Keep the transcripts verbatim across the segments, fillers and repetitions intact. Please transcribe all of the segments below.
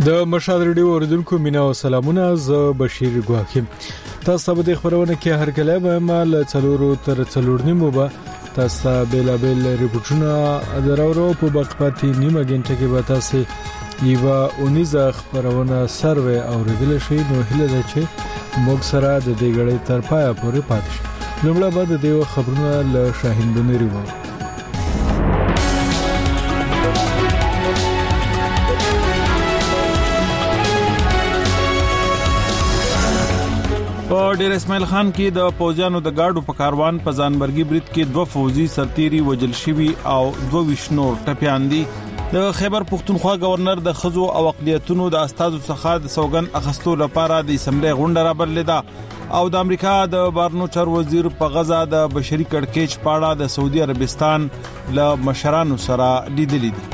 د مشال ریډیو اوریدونکو مینا او سلامونه. زه بشیر ګواکیم. تاسو به د خبرونه کې هر کله به مال څلورو تر څلور نیمو به تاسو بیل بیل ریپورتونه درورو په بقپتی نیمه غنټه کې به تاسو یو اونیزه خبرونه سروې اوریدل شي. نو هله ده چې موږ سره د دې غړې تر پای پورې پاتې شئ. لومړی به د دې خبرونه له شاهین بنيري وو. په ډیر اسماعیل خان کې د پوځیانو د گاډو په کاروان په ځانمرګي برید کې دوه فوجي سرتيري وجل شوي او دوه وشنور ټپيان دي. د خیبر پختونخوا گورنر د خزو او اقلیتونو د استادو څخه د سوګن اخستو لپاره د اسمبلی غونډه رابرلیده او د امریکا د بارنو چار وزیر په غزا د بشري کړکېچ پاړه د سعودي عربستان له مشرانو سره لیدلې دي.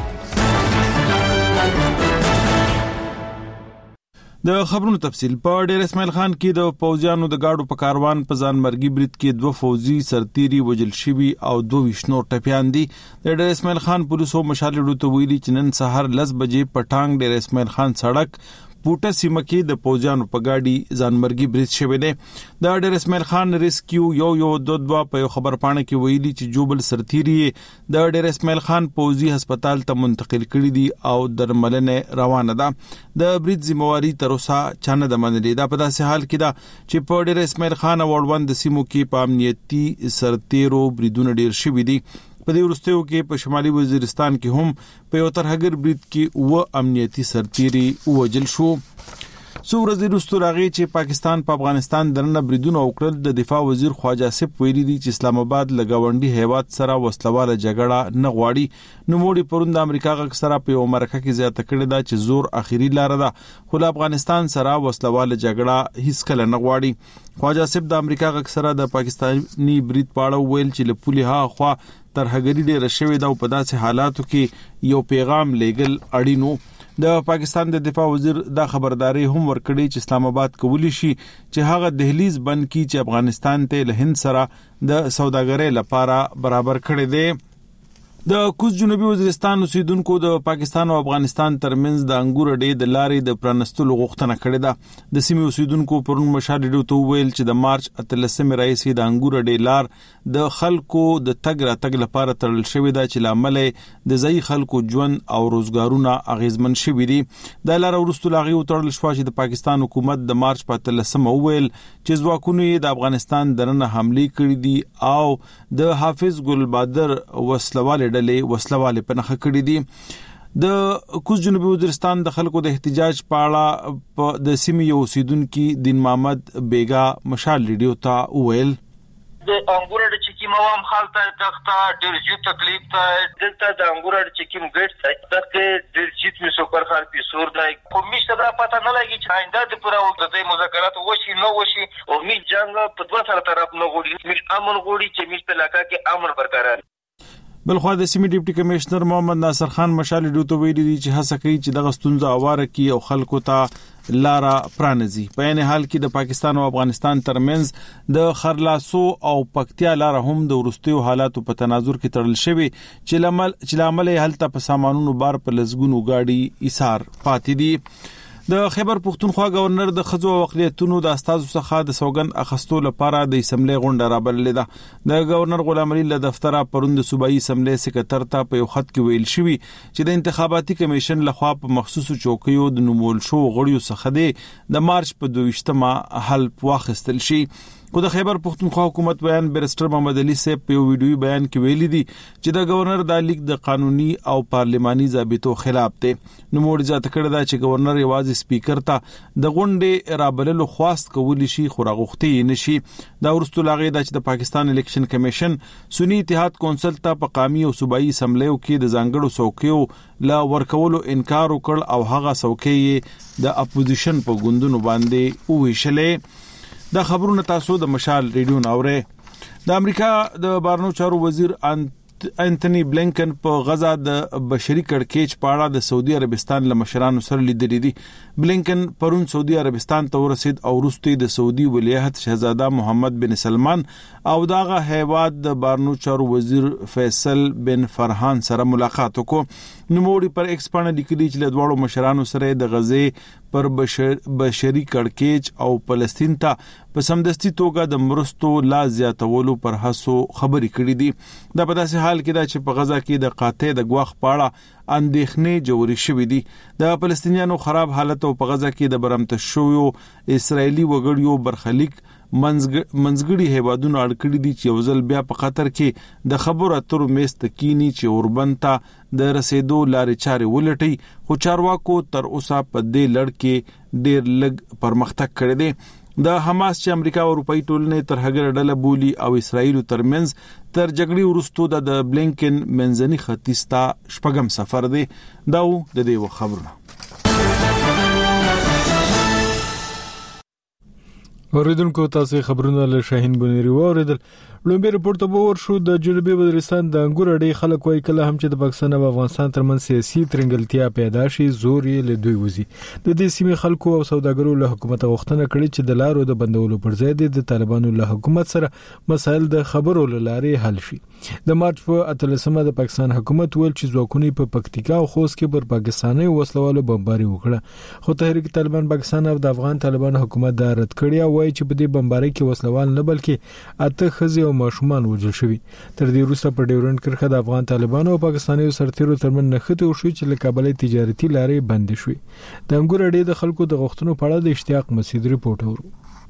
د خبرونو تفصیل. په ډیر اسماعیل خان کې د پوځیانو د گاډو په کاروان په ځانمرګي برید کې دوه فوجي سرتيري وجل شوي او دوه وشنور ټپيان دي. د ډیر اسماعیل خان پولیسو مشال ډیو ته ویلي چې نن سحر لس بجې په ټانګ ډیر اسماعیل خان سړک پوټه سیمه کې د پوځیانو په گاډي ځانمرګي برید شوی دی. د ډیر اسماعیل خان ریسکیو یو یو دوه دوه په خبر پاڼه کې ویلي چې جوبل سرتيري د ډیر اسماعیل خان پوځي هسپتال ته منتقل کړي دي او درملنه روانه ده. د برید ذمہواری تر اوسه چانه د منلې ده. په داسې حال کې ده چې په ډیر اسماعیل خان وړوند سیمو کې په امنیتي سرتيرو بریدونه ډیر شوي دي. په دې ورستیو کې په شمالي وزیرستان کې هم په یو ترهګر برید کې و امنیتي سرتيري وجل شو. سو ورځې وروسته راغی چې پاکستان په افغانستان درنه بریدونه وکړل. د دفاع وزیر خواجه آصف ویلي دي چې اسلام آباد لګاونډي هیواد سره وسلواله جګړه نه غواړي. نو موږ پروند امریکا غږ سره په امریکا کې زیاته کړې ده چې زور اخیری لار ده خو افغانستان سره وسلواله جګړه هیڅ کله نه غواړي. خواجه آصف د امریکا غږ سره د پاکستاني برید پاړه ویل چې له پولی ها خوا ترهګری ډېر شوی دا په داسې حالاتو کې یو پیغام لېګل اړینو. د پاکستان د دفاع وزیر دا خبرداري هم ورکړي چې اسلام آباد کولی شي چې هغه دهلیز بند کړي چې افغانستان ته له هند سره د سوداګرۍ لپاره برابر کړي دي. د کوز جنوبي وزیرستان اوسیدونکو د پاکستان او افغانستان ترمنځ د انګور ډې د لارې د پرانستلو غوښتنه کړې ده. د سیمې اوسیدونکو پرون مشال ډیو ته ویل چې د مارچ اتلسمې راځي د انګور ډې لار د خلکو د تګ را تګ لپاره تړل شوې ده چې لامل د ځای خلکو ژوند او روزګارونه اغیزمن شوي دي. د لار ورستو لاغي تړل شو چې د پاکستان حکومت د مارچ په اتلسمه ویل چې ځواکونه د افغانستان درنه حمله کړې دي او د حافظ ګل بادر وسلواله ډلې وسلواله په نخښه کړې دي. د کوز جنوبي وزیرستان د خلکو د احتجاج پاړه په د سیمې یو اوسیدونکو دین محمد بیگا مشال ریډیو ته ویل د انګور د چکیم عوام خالته دغه ډیر جو تکلیف ته دلته د انګور د چکیم ګټ دغه ډیر جیت می سوپر خال په سور دای کومیشته دا پته نه لګی چې آینده د پوره وخت د مذاکرات وشي نو وشي او می جنگ په دوه سره طرف نه غوړي می امن غوړي چې می په علاقہ کې امن برقرار. بلخو د سیمې ډیپټي کمشنر محمد ناصر خان مشال ډیو ته ویلي دي چې هڅه کوي چې دغه ستونزه اواره کړي او خلکو ته لارا پرانځي. په عین حال کې د پاکستان او افغانستان ترمنځ د خرلاسو او پکتیا لار هم د ورستیو حالاتو په تناظر کې تړل شوی چې لامل چې لامل هلته په سامانونو بار په لزګونو گاډي ایثار پاتې دي. د خیبر پختونخوا گورنر د خزو او اقلیتونو د استادو څخه د سوګن اخستو لپاره د اسمبلی غونډه رابرلیده. د گورنر غلام علي له دفتره پروند صوبایي اسمبلی سکرټر ته په یو خط کې ویل شوی چې د انتخاباتي کمیشن لخوا په مخصوصو چوکیو د نومول شو غړیو څخه د مارچ په دویشتمه حل واخیستل شي. کو د خیبر پختونخوا حکومت بیان بیرستر محمد علي صاحب په ویډیو بیان کې ویلي دي چې د گورنر د لیک د قانوني او پارلماني ضابطو خلاف دی. نو موږ ځات کړه دا چې گورنر یوازې سپیکر ته د غونډې رابللو خواست کولی شي خو راغوښتي نشي. دا ورستو لاغي د چې د پاکستان الیکشن کمیشن سنی اتحاد کونسل ته په قومي او صوبایي اسمبلیو کې د ځانګړو څوکیو لا ورکولو انکار وکړ او هغه څوکۍ د اپوزیشن په ګوندونو باندې وویشلې. دا خبرونه تاسو د مشال ریډیو ناوره. د امریکا د بارنو چارو وزیر انټونی بلینکن په غزا د بشري کړکېچ پاړه د سعودي عربستان له مشرانو سره لیدلې دي. بلینکن پرون سعودي عربستان ته ورسید او وروسته د سعودي ولیعهد شهزاده محمد بن سلمان او داغه هیواد د بارنو چارو وزیر فیصل بن فرحان سره ملاقات وکړ. نوموړي پر ایکس باندې لیکلي چې له دواړو مشرانو سره د غزې پر بشر بشري کړکېچ او فلسطین ته په سمدستي توګه د مرستو لا زیاتولو پر هڅو خبرې کړې دي. دا په داسې حال کې ده چې په غزا کې د قاطع د ګواښ پاړه اندېښنې جوړې شوې دي. د فلسطینیانو خراب حالت او په غزا کې د برمته شویو اسرایلی وګړیو برخلیک منځګړي هیوادونو اړکړي دي چې یو ځل بیا په خطر کې د خبرو اترو میز تکینی چې اوربند ته د رسیدو لارې چارې ولټي، خو چارواکو تر اوسه په دې لړ کې ډېر لږ پرمختګ کړی دی. د حماس چې امریکا او اروپאי ټولنې تر هغه ډله بولی او اسرایل ترمنځ تر جګړې وروسته د بلینکن منځني ختیځ ته شپږم سفر دی. دا و د دې خبرونه. اوریدونکو تاسو خبرونه له شاهین بنيري واوریدل. لومبي رپورټ ته ورشو د جنوبي وزیرستان د انګور اډې خلک وایي کله هم چې د پاکستان او افغانستان ترمنځ سیاسي ترنګلتیا پیدا شي زور یې له دوی وزي. د دې سیمې خلکو او سوداګرو له حکومت غوښتنه کړې چې د لارو د بندولو پر ځای د طالبانو له حکومت سره مسایل د خبرو لارې حل شي. د مارچ په اتلسمه د پاکستان حکومت ویل چې ځواکونه په پکتیکا او خوست کې پر پاکستاني وسلوالو بمباري وکړه، خو تحریک طالبان پاکستان او د افغان طالبان حکومت دا رد کړی او وایي چې په دې بمباري کې وسلوال نه بلکې اته خزي او ماشومان وژل شوي. تر دې وروسته په ډیورنډ کرښه د افغان طالبانو او پاکستاني سرتیرو ترمن نښته وشو چې له کابل تجارتي لارې بند شوې. د انګور اډې د خلکو د غوښتنو په اړه د اشتیاق مسعود رپورټ ورو.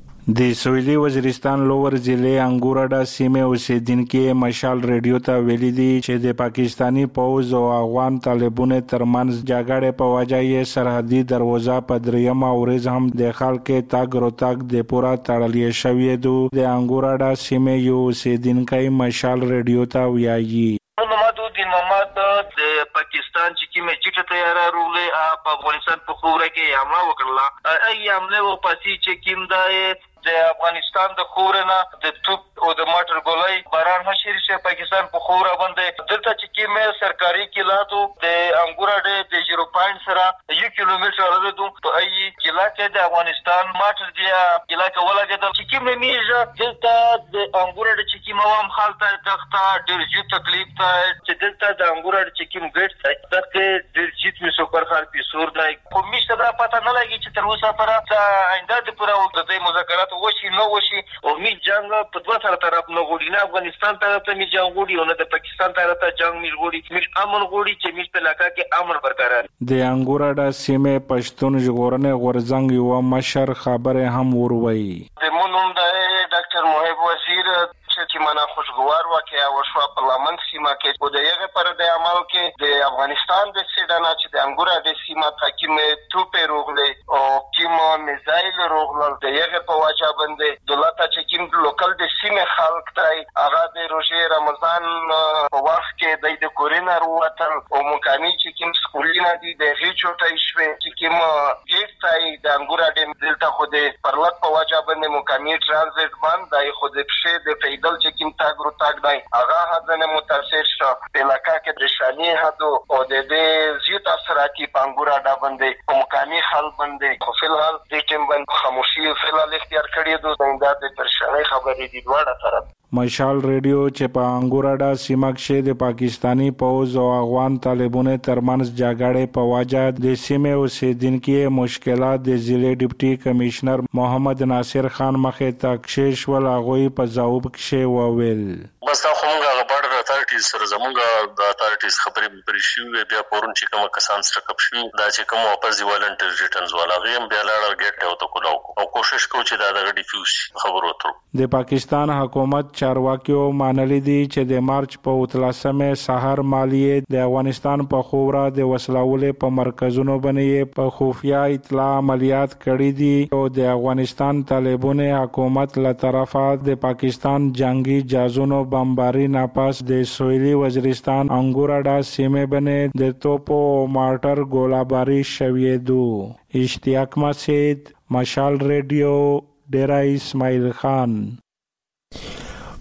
د سویلي وزیرستان لوور ضلع انګورډا سیمه اوسیدونکو مشال ریډیو ته ویلي دي چې د پاکستانی پوز او افغان طالبانو ترمنځ جګړه په وجه یې سرحدي دروازه په دریم اورز هم د خلکو تاګ رو تاګ د پورا تړلې شوې ده. د انګورډا سیمه یو اوسیدونکو مشال ریډیو ته ویایي نمادو د نماد د پاکستان چې کومه جټه تیاره رولې په افغانستان په خوره کې حمله وکړه. ای حمله و پاسي چې کوم د د افغانستان د خورنه د توپ او د ماټر ګولای باران هشیر شه پاکستان په خوره باندې دلته چې کومه سرکاري کلاتو د انګورډه د زیرو پوینټ سره یو کیلومتر لري په ای کلا کې د افغانستان ماټر دی کلا کې ولګیدل چې کومه میجه دلته د انګورډه چې کومه وام حالت تخته ډیر جو تکلیف ته چې دلته د انګورډه چې کوم ګټ تخته ډیر جیت می سوپر خار پی سور دای په میشته دا پته نه لګی چې تر اوسه پر آینده د پوره وخت د مذاکرات وشي نو وشي او می جنگ په دوه سره طرف نه غوړي، نه افغانستان طرف ته می جنگ غوړي او نه د پاکستان طرف ته جنگ می غوړي، می امن غوړي چې می په علاقہ کې امن برقرار. د انګورډا سیمه پښتون ژغورنې غورځنګ یو مشر خبره هم وروي. د مونږ د ډاکټر محب وزیر چې مانا خوشګوار واقعیا وشو په لمن سیمه کې او د یغه پر د عمل کې د افغانستان د سیدانا چې د انګورا د سیمه حکیم توپه روغله او کیم میزایل روغله د یغه په واجه باندې دولت چې کیم لوکل د سیمه خلک تای هغه د روزه رمضان په وخت کې د کورینا وروتل او مکانی چې کیم سکولینا دي د هیڅ ټای شوي چې کیم ګیټ تای د انګورا د دلته خو د پرلط په واجه باندې مکانی ترانزیت باندې دای خو د پښې د دل چې کوم تاګ رو تاګ دی هغه حدنه متاثر شو په علاقہ کې د شانی حدو او د دې زیات اثراتي پنګورا دا باندې په مکاني حل باندې خو فلحال د ټیم باندې خاموشي فلحال اختیار کړی دوه د پرشانه خبرې دي دواړه طرف. مشال ریډیو چې په انګورډا سیمه کې د پاکستانی پوز او افغان طالبانو ترمنځ جګړې په وجه د سیمې اوسیدونکو مشکلات د ضلع ډیپټي کمشنر محمد ناصر خان مخې ته کشش ول هغه په ځواب کې وویل بس دا کومه غبر اتارټیز سره زمونږ د اتارټیز خبرې پرې شوې بیا پورن چې کوم کسان سره کپ شوي دا چې کوم واپس دی والنټر ریټرنز والا غیم بیا لاړ ګټ او تو کولاو او کوشش کوي چې دا د ډیفیوز خبرو تر د پاکستان حکومت چارواکیو مانلی دي چې د مارچ په اتلسمه سحر مالیه د افغانستان په خوره د وسلوالې په مرکزونو باندې په خفیا اطلاع عملیات کړي دي او د افغانستان طالبانو حکومت له طرفه د پاکستان جنگي جازونو بمباري ناپاس د سویلي وزیرستان انګورډا سیمه باندې د توپو مارټر ګولاباری شوې دو. اشتیاق مسعود مشال ریډیو ډیرا اسماعیل خان.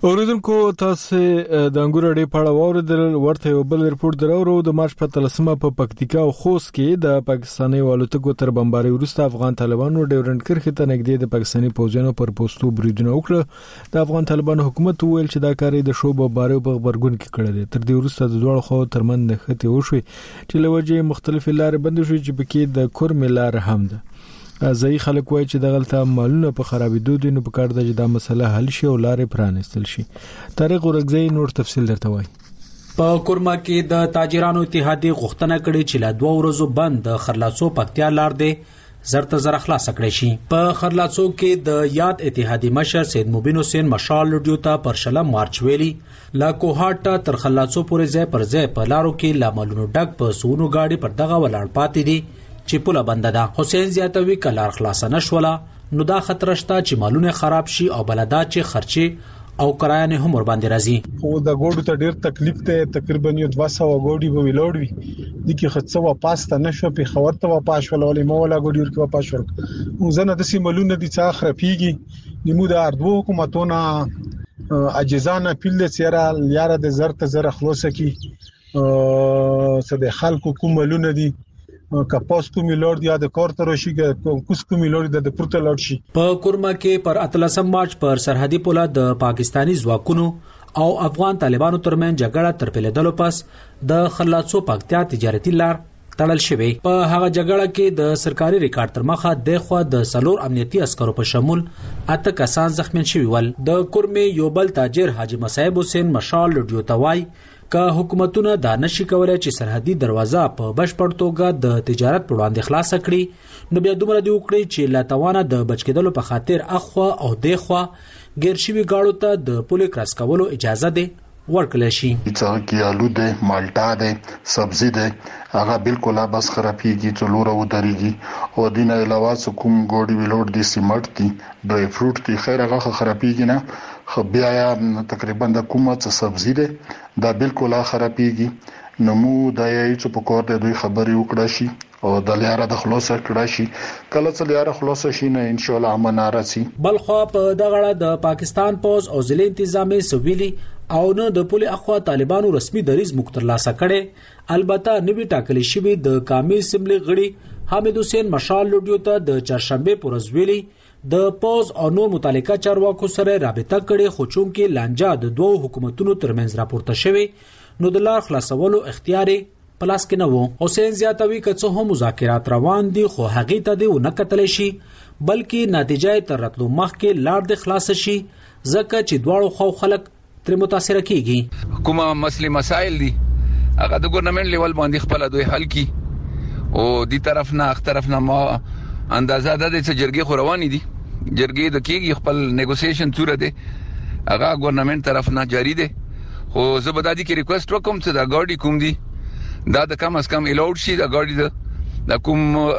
اوریدونکو تاسو د انګور اړې په اړه واوریدل. ورته یو بل ریپورت درو د مارچ په تلسمه په پکتیکا او خوست کې د پاکستاني والوتکو تر بمباري وروسته افغان طالبانو ډیورنډ کرښې ته نږدې د پاکستاني پوځیانو پر پوسټو بریدونه وکړه. د افغان طالبانو حکومت ویل چې دا کار د شو بمباري په خبرګون کې کړی دی. تر دې وروسته د دوه خو ترمن نښته وشوي چې لوجه مختلفې لارې بند شوې چې پکې د کورم لار هم ده. ځای خلک وایي چې د غلطه مالونه په خرابېدو دي، نو په کار ده چې دا مسله حل شي او لارې پرانستل شي. طارق ورغزی نور تفصیل درته وایي. په کورما کې د تاجرانو اتحادیه غوښتنه کړې چې لا دوه ورځې بند د خرلاڅو پکتیا لار دی زرته زر خلاص کړی شي. په خرلاڅو کې د یاد اتحادیه مشر سید مبین حسین مشال لډیو ته پر شلم مارچ ویلي لا کوهاټ تر خرلاڅو پورې ځای پر ځای په لارو کې لاملونو ډک په سونو گاډي پر دغه ولاړ پاتې دي چې پوله بنده ده. حسین زیاتوي کلار خلاص نشوله نو دا خطر شته چې مالونه خراب شي او بلدا چې خرچي او کرایه نه هم ور باندې راځي. خو د ګوډو ته ډیر تکلیف ته تقریبا یو دوه سوه ګوډي به ویلوړ وي د کی خصه و پاسته نشو په خبر ته و پاش ولولې مولا ګوډي ورکو پاش ورک وزنه د سیملونه د څا خرپیږي نیمو د اردو حکومتونه اجزانه پیل سیرا یاره د زرت زر خلاص کی سده خلکو کوملونه دي کپاس کومي لور دی د کور تر شي کوس کومي لور د پورته لور شي. په کورما کې پر اتلسم مارچ پر سرحدي پوله د پاکستانی ځواکونو او افغان طالبانو ترمن جګړه تر پیلېدلو پس د خلاصو پکتیا تجارتي لار تړل شوی. په هغه جګړه کې د سرکاري ریکارډ تر مخه د خو د سلور امنیتي عسکرو په شمول اته کسان زخمی شوي ول. د کورمي یو بل تاجر حاجی مصعب حسین مشال لډیو توای که حکومتونه دا نشي کولای چې سرحدي دروازه په بشپړ توګه د تجارت په وړاندې خلاص کړي نو بیا دومره دی وکړي چې لا توانه د بچکیدلو په خاطر اخوا او دیخوا ګرشوي گاړو ته د پولیس کراس کولو اجازه ده ورکړل شي. چې کې آلو ده، مالټا ده، سبزی ده، هغه بالکل بس خرابېږي چې لور او دريږي او دینه علاوه کوم ګوډي ویلوډ دي سیمټ دي ډرای فروټ دي خیر هغه خرابېږي نه. خو بیا تقریبا د کومه څه سبزی ده دا بالکل خرابېږي نو مو د یې چې په کور د دوی خبري وکړه شي او د لیاره د خلاصه کړه شي کله چې لیاره خلاصه شي نه ان شاء الله امن راسي. بل خو په دغه د پاکستان پوز او ضلع انتظامی سویلي او نو د پولی اخوا طالبانو رسمي دریز مختر لاسه کړي. البته نوی ټاکلي شوی د قومي اسمبلی غړي حامد حسین مشال لډیو ته د چهارشنبه پورز ویلي د پوز او نور متعلقه چارواکو سره رابطه کړي خو چون کې لانجه د دوه حکومتونو ترمنځ راپورته شوی نو د لار خلاصولو اختیار پلاس کې نه وو. حسین زیاتوي کڅو هم مذاکرات روان دي خو هغه ته دی نه کتل شي بلکې نتیجه تر راتلو مخ کې لار د خلاص شي ځکه چې دواړو خو خلک تر متاثر کیږي. کومه مسلې مسائل دي هغه د ګورنمنت لیول باندې خپل دوی حل کی او دی طرف نه اخ طرف نه ما اندازه ده چې جرګې خو روانې دي جرګې د کېږي خپل نیګوسییشن تور ده هغه ګورنمنت طرف نه جاری ده خو زبدادي کې ریکوست وکم چې دا ګاډي کوم دي دا د کم از کم الاود شي دا ګاډي ده د کوم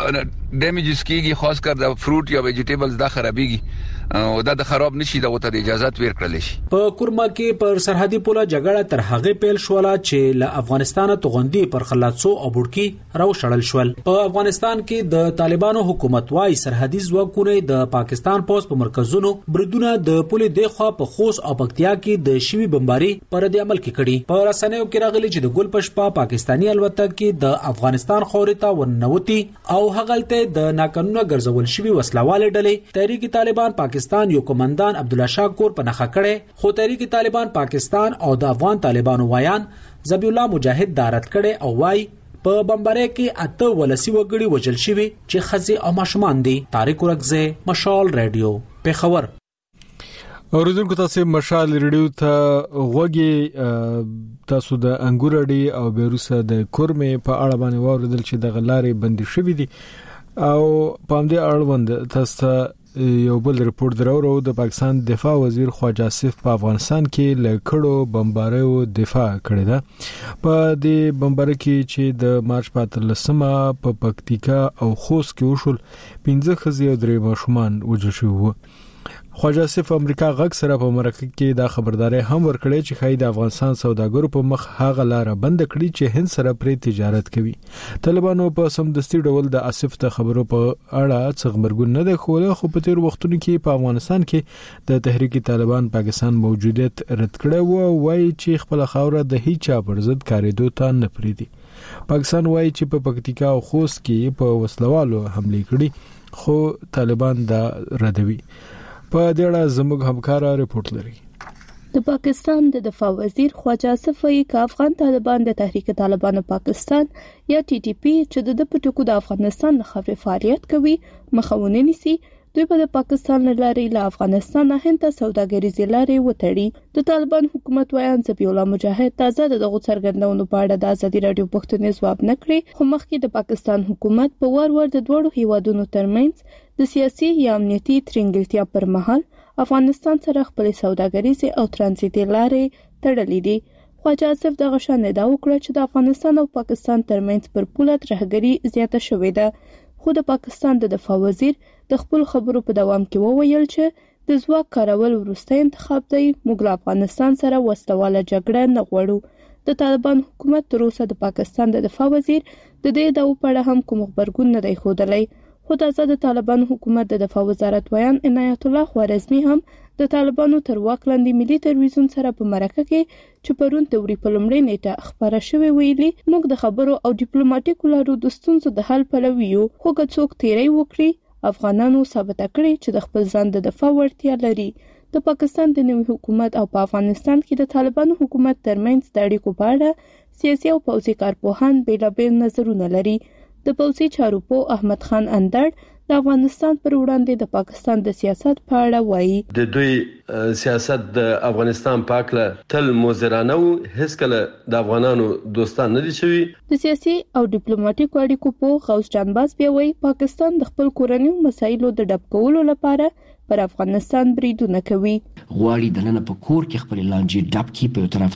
ډیمیجز کېږي خاص کر د فروټ یا ویجیټیبلز دا خرابېږي او دا د خراب نشي دا وته د اجازه ورکړل شي. په کورما کې پر سرحدي پوله جګړه تر هغه پیل شوله چې له افغانستان توغندي پر خلاصو او بورکی راو شړل شول. په افغانستان کې د طالبانو حکومت وايي سرحدي ځواکونه د پاکستان پوس په مرکزونو بریدونه د پولی دیخوا په خوست او پکتیا کې د شوی بمباري پر د عمل کې کړي. په رسنیو کې راغلي چې د ګل پشپا پاکستانی الوتکه کې د افغانستان خوريتا ونوتی او هغلته د ناقانونه ګرځول شوی وسلواله ډلې تحریک طالبان پاکستان یو کمانډان عبد الله شاکور په نخښه کړي خو تحریک طالبان پاکستان او د افغان طالبانو وایان ذبیح الله مجاهد دارت کړي او وای په بمبارۍ کې اته ولسی وګړي وجل شوی چې خزي او ماشومان دي. طارق ورغزه مشال رادیو پیښور. اوریدونکو تاسو مشال ریډیو ته غوږی تاسو د انګور اډي او بیروسه د کورمه په اړه باندې واوریدل چې د غلارې بندي شوې دي او په همدې اړوند تاسو یو بل ریپورت درو د پاکستان دفاع وزیر خواجه آصف په افغانستان کې لکړو بمباریو دفاع کړی دا. په دې بمبارۍ کې چې د مارچ په اتلسمه په پکتیکا او خوست کې وشول پنځه خزي او درې ماشومان وژل شوي وو. خواجه آصف امریکا غږ سره په مرکه کې دا خبرداري هم ورکړې چې خای د افغانستان سوداګرو په مخ هغه لار بند کړي چې هند سره پرې تجارت کوي. طالبانو په سمدستي ډول د آصف ته خبرو په اړه څه خبرګون نه دی خوله، خو په تیر وختونو کې په افغانستان کې د تحریک طالبان پاکستان موجودیت رد کړی و، وایي چې خپل خاوره د هیڅ پر ضد کاریدو ته نه پریدي. پاکستان وایي چې په پکتیکا او خوست کې په وسلوالو حمله کړي، خو طالبان دا ردوي. په دې اړه زموږ همکارا رپورت لري. د پاکستان د دفاع وزیر خواجه آصف وایي چې افغان طالبان د تحریک طالبانو پاکستان یا ټي ټي پی چې د پټکو د افغانستان د خبري فعالیت کوي مخاونه نیسي، دوی په پاکستان لارې له افغانستان هند ته سوداګریزي لارې وتړي. د طالبان حکومت وایي ذبیح الله مجاهد تازه دغه څرګندونو په اړه د ازادي رادیو پښتونې ځواب نه کړی، خو مخکې د پاکستان حکومت په وار وار د دوړو هیوادونو ترمنځ د سیاسي یا امنیتي ترنګلتیا پر مهال افغانستان سره خپل سوداګریزي او ترانزیتي لارې تړلې دي. خواجه آصف دغه شان ادعا وکړه چې د افغانستان او پاکستان ترمنځ پر پوله ترهګري زیاته شوې ده، خو د پاکستان د دفاع وزیر د خپل خبرو په دوام کې وویل چې د ځواک کارول وروسته انتخاب دی، موږ له افغانستان سره وسلواله جګړه نه غواړو. د طالبان حکومت تر اوسه د پاکستان د دفاع وزیر د دې داو په اړه هم کوم خبرګون نه دی ښودلی، خو تازه د طالبان حکومت د دفاع وزارت ویان عنایت الله خوارزمی هم د طالبانو تر واک لاندې ملي تلویزیون سره په مرکه کې چې پرون د وری په لومړۍ نیټه خبره شوې ویلي، موږ د خبرو او ډیپلوماټیکو لارو د ستونزو د حل پلوي یو، خو که څوک تیری وکړي افغانانو ثابت کړي چې د خپل ځان د دفاع وړتیا لري. د پاکستان د نوي حکومت او په افغانستان کې د طالبانو حکومت ترمنځ د اړیکو په اړه سیاسي او پوځي کارپوهان بیلابیل نظرونه لري. د پوځي چارو په احمد خان اندړ د افغانستان پر وړاندې د پاکستان د سیاست په اړه وایي د دوی سیاست د افغانستان په اړه تل موزرانه او هیڅ کله د افغانانو دوستان نه دي شوی. د سیاسي او ډیپلوماټیکو اړیکو په غوث جانباز بیا وایي پاکستان د خپل کورنیو مسایلو د ډب کولو لپاره پر افغانستان بریدونه کوي. غواړي د نن په کور کې خپل لانجې ډب کی په طرف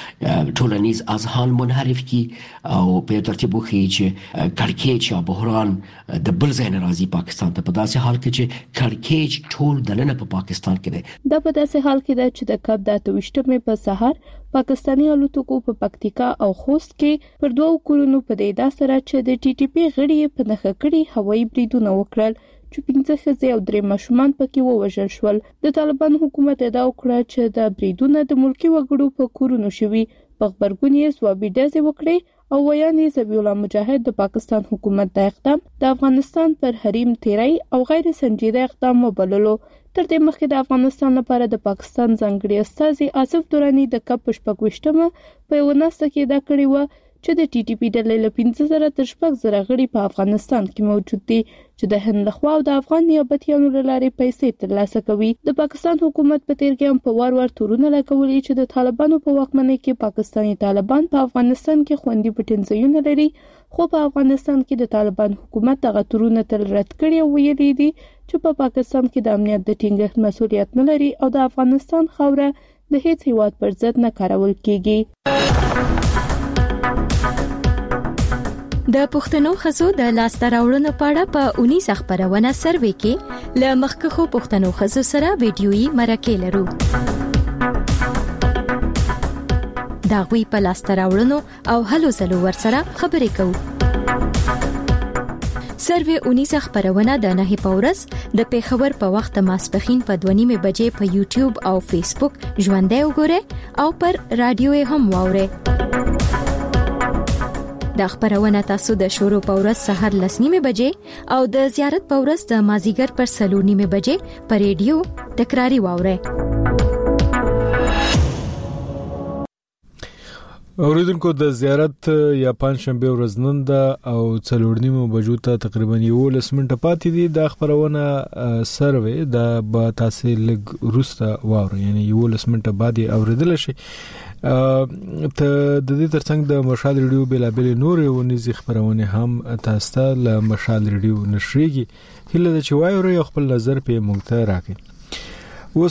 ته ټولنیز اذهان منحرف کی او په ترتیب وخی چې کړکېچ یا بحران د بل ځای نه راځي پاکستان ته، په داسې حال کې چې کړکېچ ټول د نن په پاکستان کې دی. دا په داسې حال کې ده چې د کب د اتوشتمه په سحر پاکستاني الوتکو په پکتیکا او خوست کې پر دوه کورونو په دې دا سره چې د ټي ټي پی غړي په نخښه کړي هوایي بریدونه وکړل چې پنځه ښځې او درې ماشومان پکې ووژل شول. د طالبان حکومت ادعا وکړه چې د بریدونه د ملکی وګړو په کورونو شوي. په خبرګون یې ځوابي ډزې وکړې او ویان یې ذبیح الله مجاهد د پاکستان حکومت د اقدام د افغانستان پر حریم تیری او غیر سنجیده اقدام وبللو. تر دې مخکې د افغانستان لپاره د پاکستان ځانګړي استازي آصف درانی د کپ شپږویشتمه په یو ناسته کې دا کړی و چې د ټي ټي پی ډلې له پنځه زره تر شپږ زره غړي په افغانستان کې موجود دي چې د هند لخوا او د افغان نیابتیانو له لارې پیسې ترلاسه کوي. د پاکستان حکومت په تیر کې هم په وار وار تورونه لګولي چې د طالبانو په واکمنۍ کې پاکستاني طالبان په افغانستان کې خوندي پټنځایونه لري، خو په افغانستان کې د طالبان حکومت دغه تورونه تل رد کړي او ویلي دي چې په پا پاکستان کې د امنیت د ټینګښت مسولیت نه لري او د افغانستان خاوره د هیڅ هیواد پر ضد نه کارول کیږي. د پښتنو خزو د لاسته راوړنو په اړه په اونیزه خبرونه سروې کې ل مخکخو پښتنو خزو سره ویډیويي مرکه لرو. دا غوي په لاسته راوړنو او هلو زلو ورسره خبرې کوو. سروې اونیزه خبرونه د نه پورس د پیښور په وخت ماسپخین په دوه نیمه بجې په یوټیوب او فیسبوک ژوندۍ وګورئ او پر رادیو هم واورئ. د خبرونه تاسو د شروع په ورځ سحر لس نیمه بجې او د زیارت په ورځ د مازیګر پر سلور نیمه بجې پر ریډیو تکراری واورئ. اوریدونکو د زیارت یا پنځشنبه ورځ نن ده او څلور نیمه بجو ته تقریبا یو لس منټه پاتې دي. د خبرونه سروې د با تاسو لګ روسته واورئ، یعنی یو لس منټه بعد اوریدل شي. ته د دې ترڅنګ د مشال ریډیو بلابل نور یو نيزي خبرونه هم تاسو ته له مشال ریډیو نشریږي. هله د چوای او خپل نظر په مونږ ته راکړئ. اوس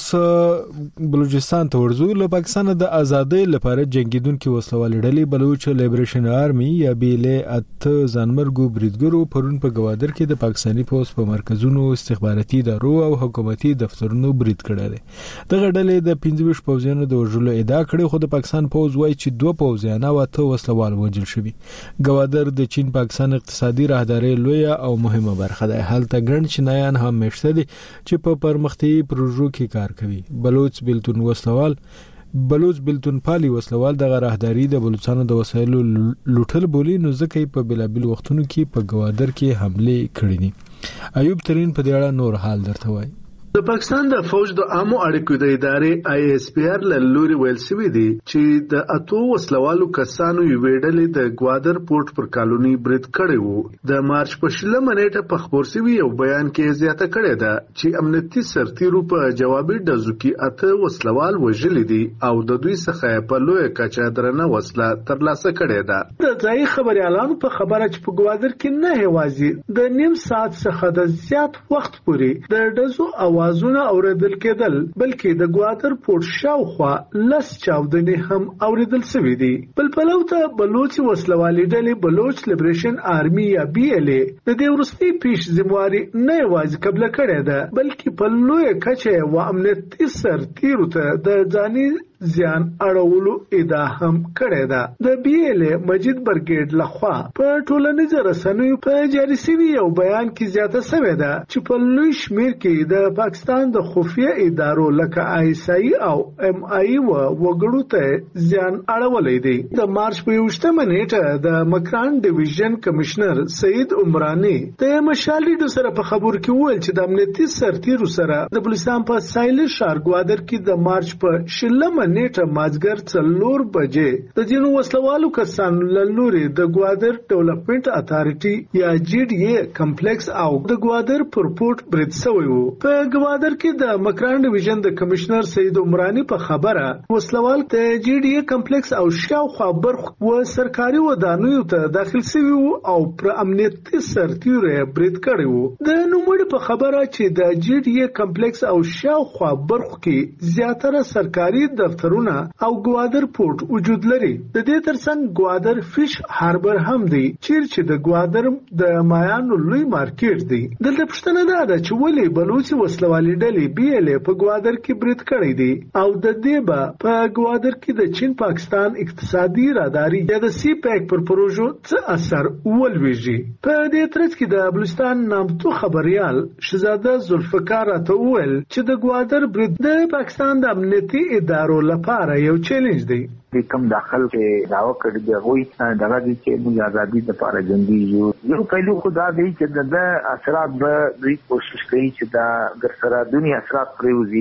بلوچستان ته ورځو. له پاکستان د ازادۍ لپاره جنگیدونکو وسلوال ډلې بلوچ لیبریشن آرمي یا بیل ات ځانمرګو بریدګرو پرون په گوادر کې د پاکستاني پولیس په مرکزونو استخباراتي ادارو او حکومتي دفترونو برید کړل. دغه ډلې د پنځه ویشت پوځیانو د وژلو ادعا کړې، خو د پاکستان پوز وایي چې دوه پوځیان او اته وسلوال وژل شوي. گوادر د چین پاکستان اقتصادي راهداري لویه او مهمه برخه ده. هلته ګڼ چینایان هم مشته دي چې په پرمختیايي پروژو کې کار کوي. بلوچ بلتون وسلوال بلوچ بلتون پالي وسلوال د راهداري د بلوچستان د وسایلو لوټل بولی، نو ځکه په بلابل وختونو کې په گوادر کې حمله کړې دي. ایوب ترين په دې اړه نور حال درته وایي. د پاکستان د فوج د عامو اړیکو د ادارې آی ایس پی آر له لوري ویل شوی دی چې د اتو وسلوالو کسانو یو ویډلې د گوادر پورت پر کالونی برید کړی وو. د مارچ په شلمه نیټه په خبر شوی یو بیان کې زیاته کړې ده چې امنیتي سرتیرو په جوابي ډزو کې اته وسلوال وژلي دي او د دوی څخه په لوی کچه درنه وسله ترلاسه کړې ده. د ځای خبريالانو په خبره چې په گوادر کې نه هوازي د نیم ساعت څخه د زیات وخت پورې د ډزو او اوازونه اوریدل کېدل، بلکې د گوادر پورت شاوخوا لس چاودنې هم اوریدل شوې دي. بل پلو ته بلوچ وسلوالي ډلې بلوچ لیبریشن آرمي یا بی ال ای د دې وروستي پیش ذمہواری نه یوازې قبل کړې ده، بلکې په لوی کچه و امنیتي سرتیرو ته د ځاني زیان اړولو ادعا هم کړې ده. د بی ال ای مجید برګیډ لخوا په ټولنیزو رسنیو په جاري شوي یو بیان کې زیاته شوې ده چې په لوی شمیر کې د پاکستان د خفیه ادارو لکه آی اس آی او ام آی و وګړو ته زیان اړولې دي. د مارچ په یوشتمه نیټه د مکران ډیویژن کمشنر سید عمرانی د مشال ریډیو سره په خبر کې وویل چې د امنیتي سرتیرو سره د بلوچستان په سایل ښار گوادر کې د مارچ په شلمه نیټه مازګر څلور بجې د ځینو وسلوالو کسانو له لوري د گوادر ډیولپمنٹ اتارټي یا جی ډي ای کمپلیکس او د گوادر پر پورت برید شوی وو. په گوادر کې د مکران ډیویژن د کمشنر سید عمرانی په خبره وسلوال ته جی ډي ای کمپلیکس او شاوخوا برخو و سرکاري ودانیو ته داخل شوی وو او پر امنیتي سرتیرو برید کړی وو. د نوموړي په خبره چې د جی ډي ای کمپلیکس او شاوخوا برخو کې زیاتره سرکاري دفترونه او گوادر پورت وجود لري. د دې ترڅنګ گوادر فش هاربر هم دی چې د گوادر د مایانو لوی مارکیټ دی. دلته پښتنه ده چې ولې بلوچ وسلوالي ډلې بی ال ای په گوادر کې برید کړی دی او د دې به په گوادر کې د چین پاکستان اقتصادي راداري یا د سی پیک پر پروژو څه اثر ولويږي. په دې ترڅ کې د بلوچستان نامتو خبريال شهزاده ذوالفقار ته وویل چې د گوادر برید د پاکستان د امنیتي ادارو لپاره یو چیلنج دی. د کم داخل کې راو کړی دی وای دغه د چې موږ ازادي لپاره جنگي یو یو پهلو خدا دی چې د اثرات به دوی کوشش کوي چې دا ګرسره دنیا اثرات پروزي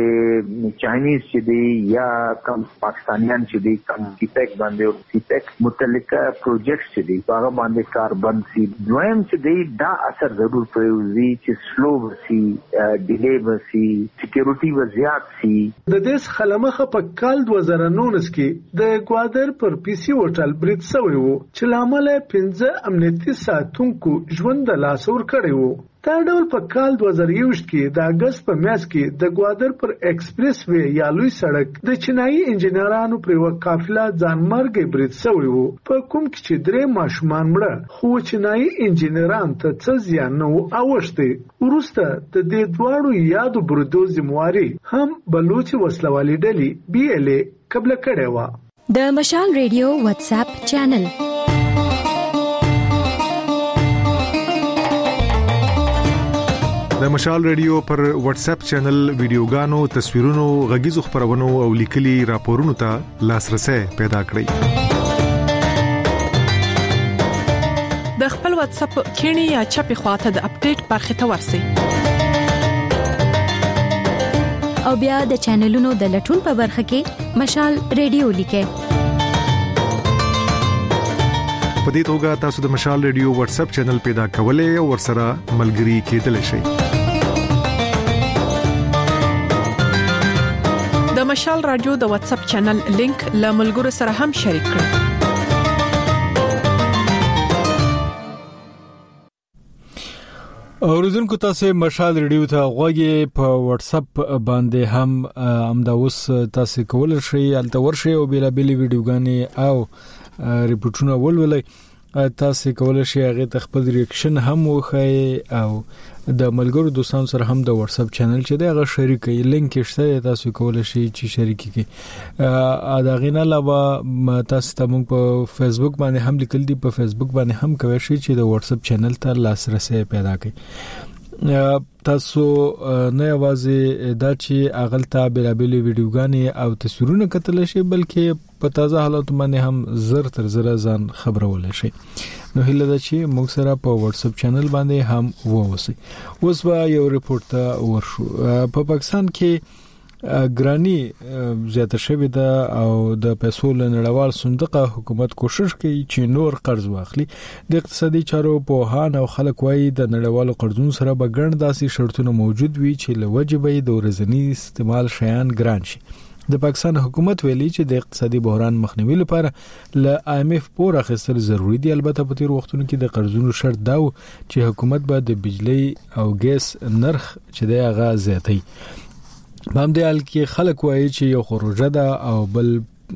چې چاینیز چې دی یا کم پاکستانیان چې دی کم کیپیک باندې او کیپیک متعلقه پروجیکټ چې دی هغه باندې کار بند سي دویم چې دی دا اثر ضرور پروزي چې سلو وسی ډیلی وسی سکیورټي وزيات سي. د دې خلمخه په کال دوه زره نولس کې د گوادر پر پی سی هوټل برید شوی وو چې لامل پنځه امنیتي ساتونکو ژوند د لاس ور کړی وو. دا ډول په کال دوه زره یو کې د اگست په میاشت کې د گوادر پر ایکسپریس وی یا لوی سړک د چینایي انجنیرانو پر یو قافله ځانمرګي برید شوی وو په کوم کې چې درې ماشومان مړه خو چینایي انجنیران ته څه زیان نه اوښتي. ورسته د دې دواړو یادو بریدو ذمہواری هم بلوچ وسلوالي ډلې بی ال ای قبل کړه وا. د مشال ریډیو واتس اپ چینل د مشال ریډیو پر واتس اپ چینل ویډیوګانو تصویرونو غږیزو خبرونو او لیکلي راپورونو ته لاسرسي پیدا کړئ. د خپل واتس اپ کینی یا چپی خواته د اپډیټ برخه ته ورسئ او بیا د چینلونو د لټون په برخه کې مشال ریډیو لیکئ. په دې توګه تاسو د مشال ریډیو واتس اپ چینل پیدا کولای او ورسره ملګري کېدلی شئ. د مشال رادیو د واتس اپ چینل لینک له ملګرو سره هم شریک کړئ. اوریدونکو تاسو مشال ریډیو ته غوږی په واتس اپ باندې هم امدا اوس تاسو کول شئ الته ورشي او بیل بیل ویډیوګانی او ریپورتونه ولولئ تاسو کول شئ هغه ته خپل ریاکشن هم وخی او د ملګرو دوستانو سره هم د واتس اپ چینل چې دا غو شریکي لینک شته تاسو کول شئ چې شریکي کی دا غینه علاوه تاسو ته موږ په فیسبوک باندې هم لیکل دي په فیسبوک باندې هم کوي شئ چې د واتس اپ چینل ته لاسرسي پیدا کړئ تاسو نه یوازې دا چې اغلطه بیلابل ویډیوګانی او تصویرونه کتل شي بلکې په تازه حالات باندې هم زر تر زر ځان خبرول شي نو هله دا چې موږ سره په واتس اپ چینل باندې هم ووسی اوس به یو ریپورت ورشو په پاکستان کې ګرانی زیاته شوې ده او د پیسو لنړوال صندوق حکومت کوشش کوي چې نور قرض واخلي د اقتصادي چارو په هان او خلک وایي د نړیوالو قرضونو سره به ګڼ داسې شرطونه موجود وي چې لوجبې د ورځنی استعمال شیان ګران شي د پاکستان حکومت ویلي چې د اقتصادي بحران مخنیوي لپاره ل آی ایم ایف پور اخیستل ضروری دي البته په تیر وختونو کې د قرضونو شرط دا و چې حکومت به د بجلی او ګیس نرخ چې د هغه زیاتي بام د ال کې خلک وایي چې یو خروجه ده او بل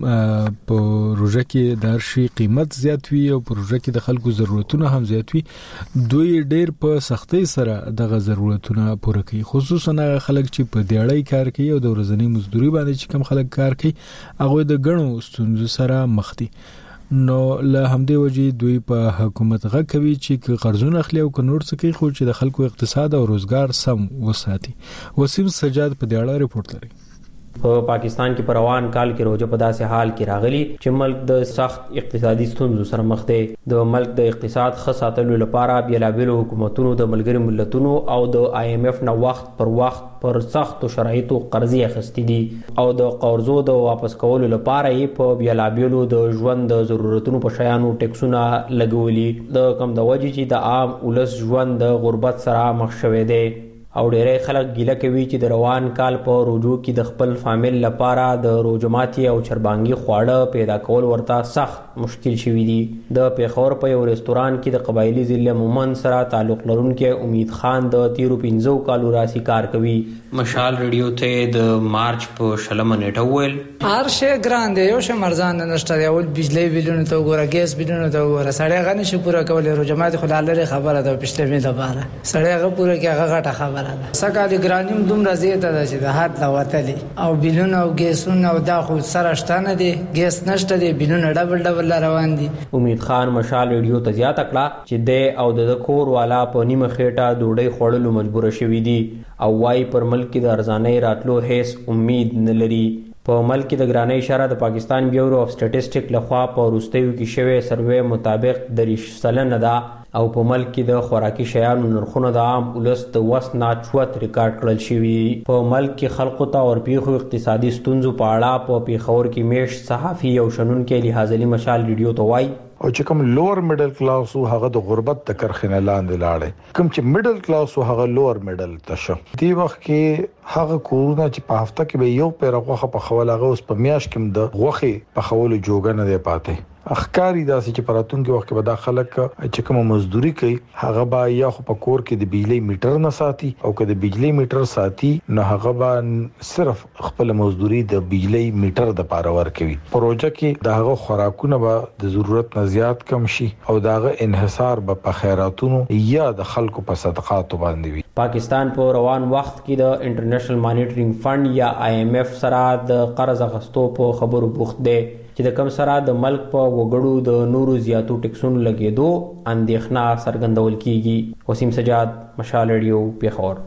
په روزه کې د شي قیمت زیات وي او په روزه کې د خلکو ضرورتونه هم زیات وي دوی ډېر په سختۍ سره د ضرورتونه پوره کوي خصوصا هغه خلک چې په دیړۍ کار کوي او د ورځنی مزدوري باندې چې کم خلک کار کوي هغه د غنو ستونزو سره مخ دي نو له همدې وجې دوی په حکومت غږ کوي چې قرضونه اخلي او نور څه کوي خو چې د خلکو اقتصاد او روزګار سم وساتي وسیم سجاد په دې اړه ریپورت لري په پاکستان کې پروان کال کې روزه په داسې حال کې راغلي چې ملک د سخت اقتصادي ستونزو سره مخ دی د ملک د اقتصاد ښه ساتلو لپاره بیلابېلو حکومتونو د ملګري ملتونو او د آی ایم ایف نه وخت پر وخت پر سختو شرایطو قرضې اخیستې دي او د قرضو د واپس کولو لپاره یې په بیلابېلو د ژوند د ضرورتونو په شیانو ټیکسونه لګولي د کم د وجې چې د عام ولس ژوند د غربت سره مخ شوی دی او ډېری خلک ګیله کوي چې د روان کال په روزو کې د خپل فامیل لپاره د روزماتي او چربانګي خواړه پیدا کول ورته سخت مشکل شوی دی د پیښور په یو رستوران کې د قبایلی ضلع مومن سره تعلق لرونکي امید خان د تیرو پنځو کالو راسي کار کوي مشال ریډیو ته د مارچ په شلمه نیټه ویل هر شی ګران دی یو شی مرزان نشته دی اول بجلی بیلونه ته وګوره ګیس بیلونه ته وګوره سړی غني شي پوره کول روزماتي خلل خبره ده پښته می لپاره سړی هغه پوره کې هغه غټه خبره سکه د ګرانیم دومره زیاته ده چې د حد لا وتلی او بیلونه او ګیسونه او دا خو سره شتانه دي ګیس نشته دي بیلونه ډبل ډبل روان دي امید خان مشال ریډیو ته زیاته کړه چې د او د کور والا په نیمه خېټه ډوډۍ خوړلو مجبور شوی دي او وايي پر ملک د ارزانۍ راتلو هیڅ امید نه لري په ملک د ګرانۍ اشاره د پاکستان بیورو اف سټټیسټیک لخوا په وروستیو کې شوی سروې مطابق دریش سلنه ده او په ملک کې د خوراکي شیانو نرخونه د عام ولس د وس نه چوت ریکارډ کړل شوی په ملک کې خلکو ته اور پیخو اقتصادي ستونزو په اړه په پیښور کې میش صحافي او شنونکو لحاظلی مشال ریډیو ته وایي او چې کوم لوور میډل کلاس او هغه د غربت د کرخنه لاندې لاړې کوم چې میډل کلاس او هغه لوور میډل تشه دی وخت کې هغه کورونه چې په هفته کې به یو پیر غوخه په خولاغه اوس په میاش کې د غوخه په خولو جوګه نه دی پاتې اخکاری داسې چې پراتون کې وخت کې به دا خلک چې کوم مزدوري کوي هغه به یا خو په کور کې د بجلی میټر نه ساتي او که د بجلی میټر ساتي نو هغه به صرف خپل مزدوري د بجلی میټر د پاره ورکوي پروژه کې د هغه خوراکونه به د ضرورت نه زیات کم شي او داغه انحصار به په خیراتونو یا د خلکو په صدقاتو باندې وي پاکستان په روان وخت کې د انټرنیشنل مانیټرینګ فند یا آی ایم ایف سره د قرض غستو په خبرو بوخت دی چې د کم سره د ملک په وګړو د نورو زیاتو ټیکسونو لګیدو اندېښنه څرګندول کیږي وسیم سجاد مشال ریډیو پیښور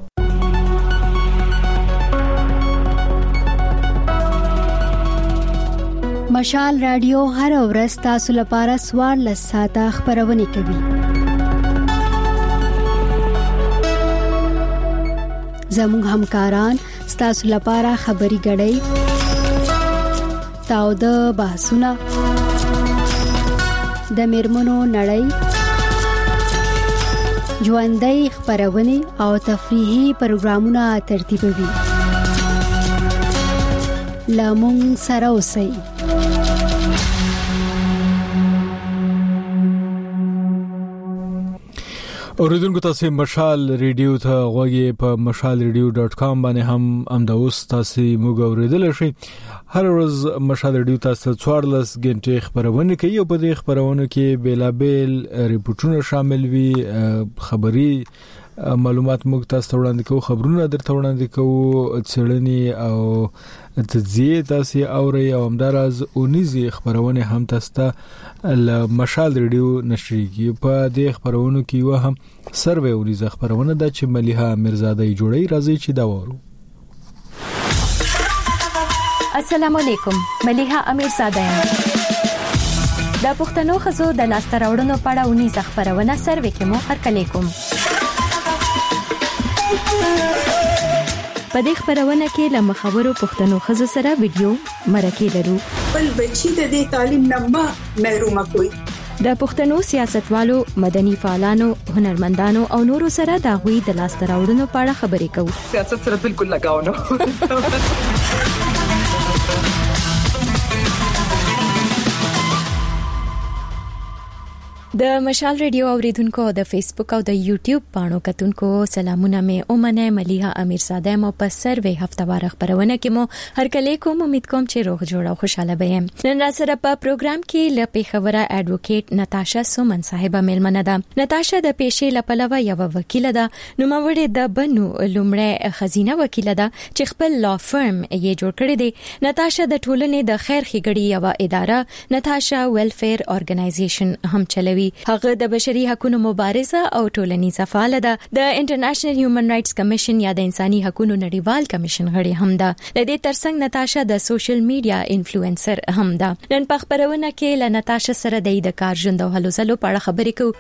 مشال رادیو هر ورځ تاسو لپاره سوار لساته خبرونه کوي زموږ همکاران تاسو لپاره خبري غړي تاو د بحثونه د میرمنو نړۍ ژوندۍ خبرونه او تفریحي پروګرامونه ترتیبوي لامون سره اوسئ اوریدونکو تاسو مشال ریډیو ته غوږی په مشال ریډیو ډاټ کام باندې هم امداوس تاسو موږ اوریدل شئ. هر ورځ مشال ریډیو تاسو څوارلس غنټې خبرونه کوي او په دې خبرونو کې بیلابل ریپورتونه شامل وي، خبري معلومات موږ تاسو وړاندې کوو، خبرونه درته وړاندې کوو، څېړنې او تجزیه تاسو اوري او همدارز اونیزي خبرونه هم تاسو له مشال ریډیو نشریږي. په دې خبرونو کې یو هم سروې اونیزه خبرونه د چې مليحه میرزاده جوړی راځي چې دا وورو. السلام علیکم، مليحه امیرزاده یم. د پښتنو خزو د لاستراوړنو پاړه اونیزه خبرونه سروې کې مو هرکلی کوم. په دې خبرونه کې له مخاورو پښتنو خزو سره ویډیو مرکه لرو. بل بچی د دې تعلیم نه ما محروم کوي. د پښتنو سیاستوالو، مدني فعالانو، هنرمندانو او نورو سره د غوي د لاستراوړنو په اړه خبرې کوو. سیاست سره بالکل لگاو نه. د مشال ریډیو اوریدونکو د فیسبوک او د یوټیوب پاڼو کتونکو سلامونه مې اومنه. مليحه امیرزاده مو په سروې هفتوار خبرونه کې مو هر کله کوم امید کوم چې روغ جوړ او خوشاله بیم. نن را سره په پروګرام کې ل پیښوره اډوکیټ ناتاشا سومن صاحبہ ملمنه ده. ناتاشا د پیښې لپاره یو وکیل ده، نو موږ د بنو لومړی خزینه وکیل ده چې خپل لا فرم یې جوړ کړی دی. ناتاشا د ټولنې د خیر ښېګړې یو اداره ناتاشا ویلفیر ارګنایزیشن هم چلوي. هغه د بشري حقوقو مبارزه او ټولنیزه فعال ده. د انټرنیشنل هیومن رائټس کمیشن یا د انساني حقوقو نړیوال کمیشن غړي هم ده. د دې ترڅنګ ناتاشا د سوشل میډیا انفلوئنسر هم ده. نن په خبرونه کې له ناتاشا سره د کار ژوند او هلو ځلو په اړه خبرې کوو.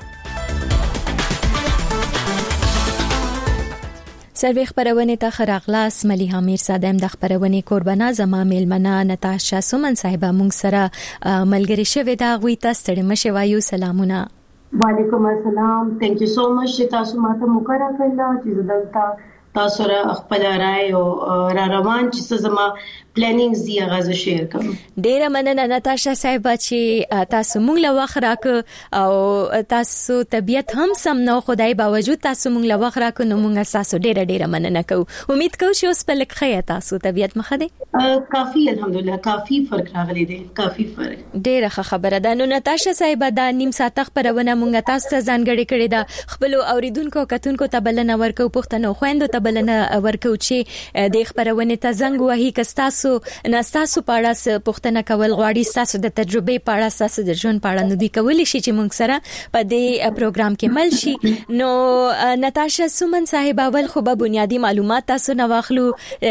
سروې خبرونه ته خراغلاس. مليحه میرزاده د خبرونه قربانا زما میلمنه ناتاشا سومن صاحبہ مونږ سره ملګری شوې دا غوي تاسو ته مشه وایو. سلامونه. وعلیکم السلام. ثانک یو سو مچ چې تاسو ماته موقع راکړل چې دلته تاسو را خپل رائے او را روان چې زما پلانینګز دی هغه شیر کوم. ډیره مننه ناتاشا صاحبہ چې تاسو مونږ له وخت راک او تاسو طبيعت هم سم نو خدای باوجود تاسو مونږ له وخت راک نو مونږ تاسو ډیره ډیره مننه کوو. امید کوم چې اوس په لک خیا تاسو طبيعت مخه دي. کافي الحمدلله کافي فرق راغلی دی، کافي فرق. ډیره خبره ده. نو ناتاشا صاحبہ دا نیم ساعت خبرونه مونږ تاسو ته ځانګړي کړی دا خپل اوریدونکو کتونکو ته بلنه ورکو، پښتنو خويندو ته بلنه ورکو چې د خبرونه ته زنګ وهي کستاسو نستاسو پاړه پښتنه کول غواړي، تاسو د تجربه پاړه، تاسو د ژوند پاړه نو دی کولی شي چې موږ سره په دې پروګرام کې مل شي. نو ناتاشا سومن صاحبہ ول خو به بنیادی معلومات تاسو نو واخلو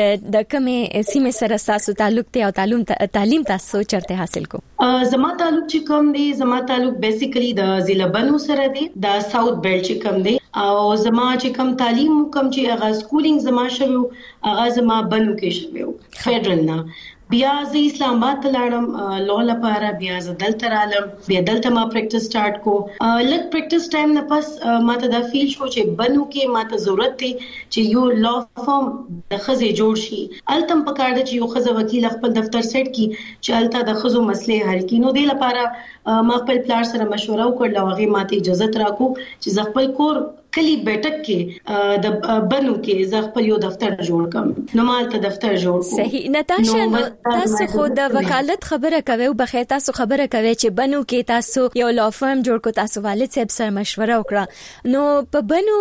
د کومه سیمه سره تاسو تعلق ته او تعلیم تعلیم تاسو چرته حاصل کو. زما تعلق چې کوم دی، زما تعلق بیسیکلی د ضلع بنو سره دی، د ساوث بیلټ چې کوم دی، او زما چې کوم تعلیم کوم چې هغه سکولینګ زما شوو هغه زما بنو کې شوو فیډرل نه. بیا زه اسلام آباد ته لاړم لو لپاره، بیا زه دلته رالم، بیا دلته ما پریکټس سٹارټ کو. لږ پریکټس ټایم نه پس ما ته دا فیل شو چې بنو کې ما ته ضرورت دی چې یو لا فرم د خزې جوړ شي. التم پکار دی چې یو خزه وکیل خپل دفتر سیټ کی چې الته د خزو مسلې حل کړي. نو د لپاره ما خپل پلار سره مشوره وکړه او هغه ماته اجازه راکو چې زه خپل کور کلی بیٹک کې د بنو کې ز خپل یو دفتر جوړ کم. نو مالته دفتر جوړ کو. صحیح. ناتاشا نو تاسو خو د وکالت خبره کوي او بخیر تاسو خبره کوي چې بنو کې تاسو یو لا فرم جوړ کو، تاسو والد صاحب سره مشوره وکړه. نو په بنو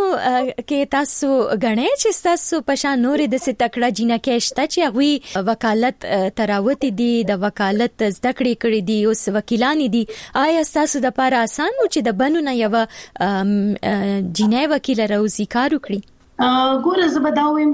کې تاسو غنئ چې تاسو په شان نور د ستکړه جنہ کې شته چې غوي وکالت تراوت دي، د وکالت زده کړې کړې دي، اوس وکیلان دي. آیا تاسو د پاره آسان و چې د بنو نه یو جنہ وکیل راوځي کار وکړي؟ ګوره زه به دا وایم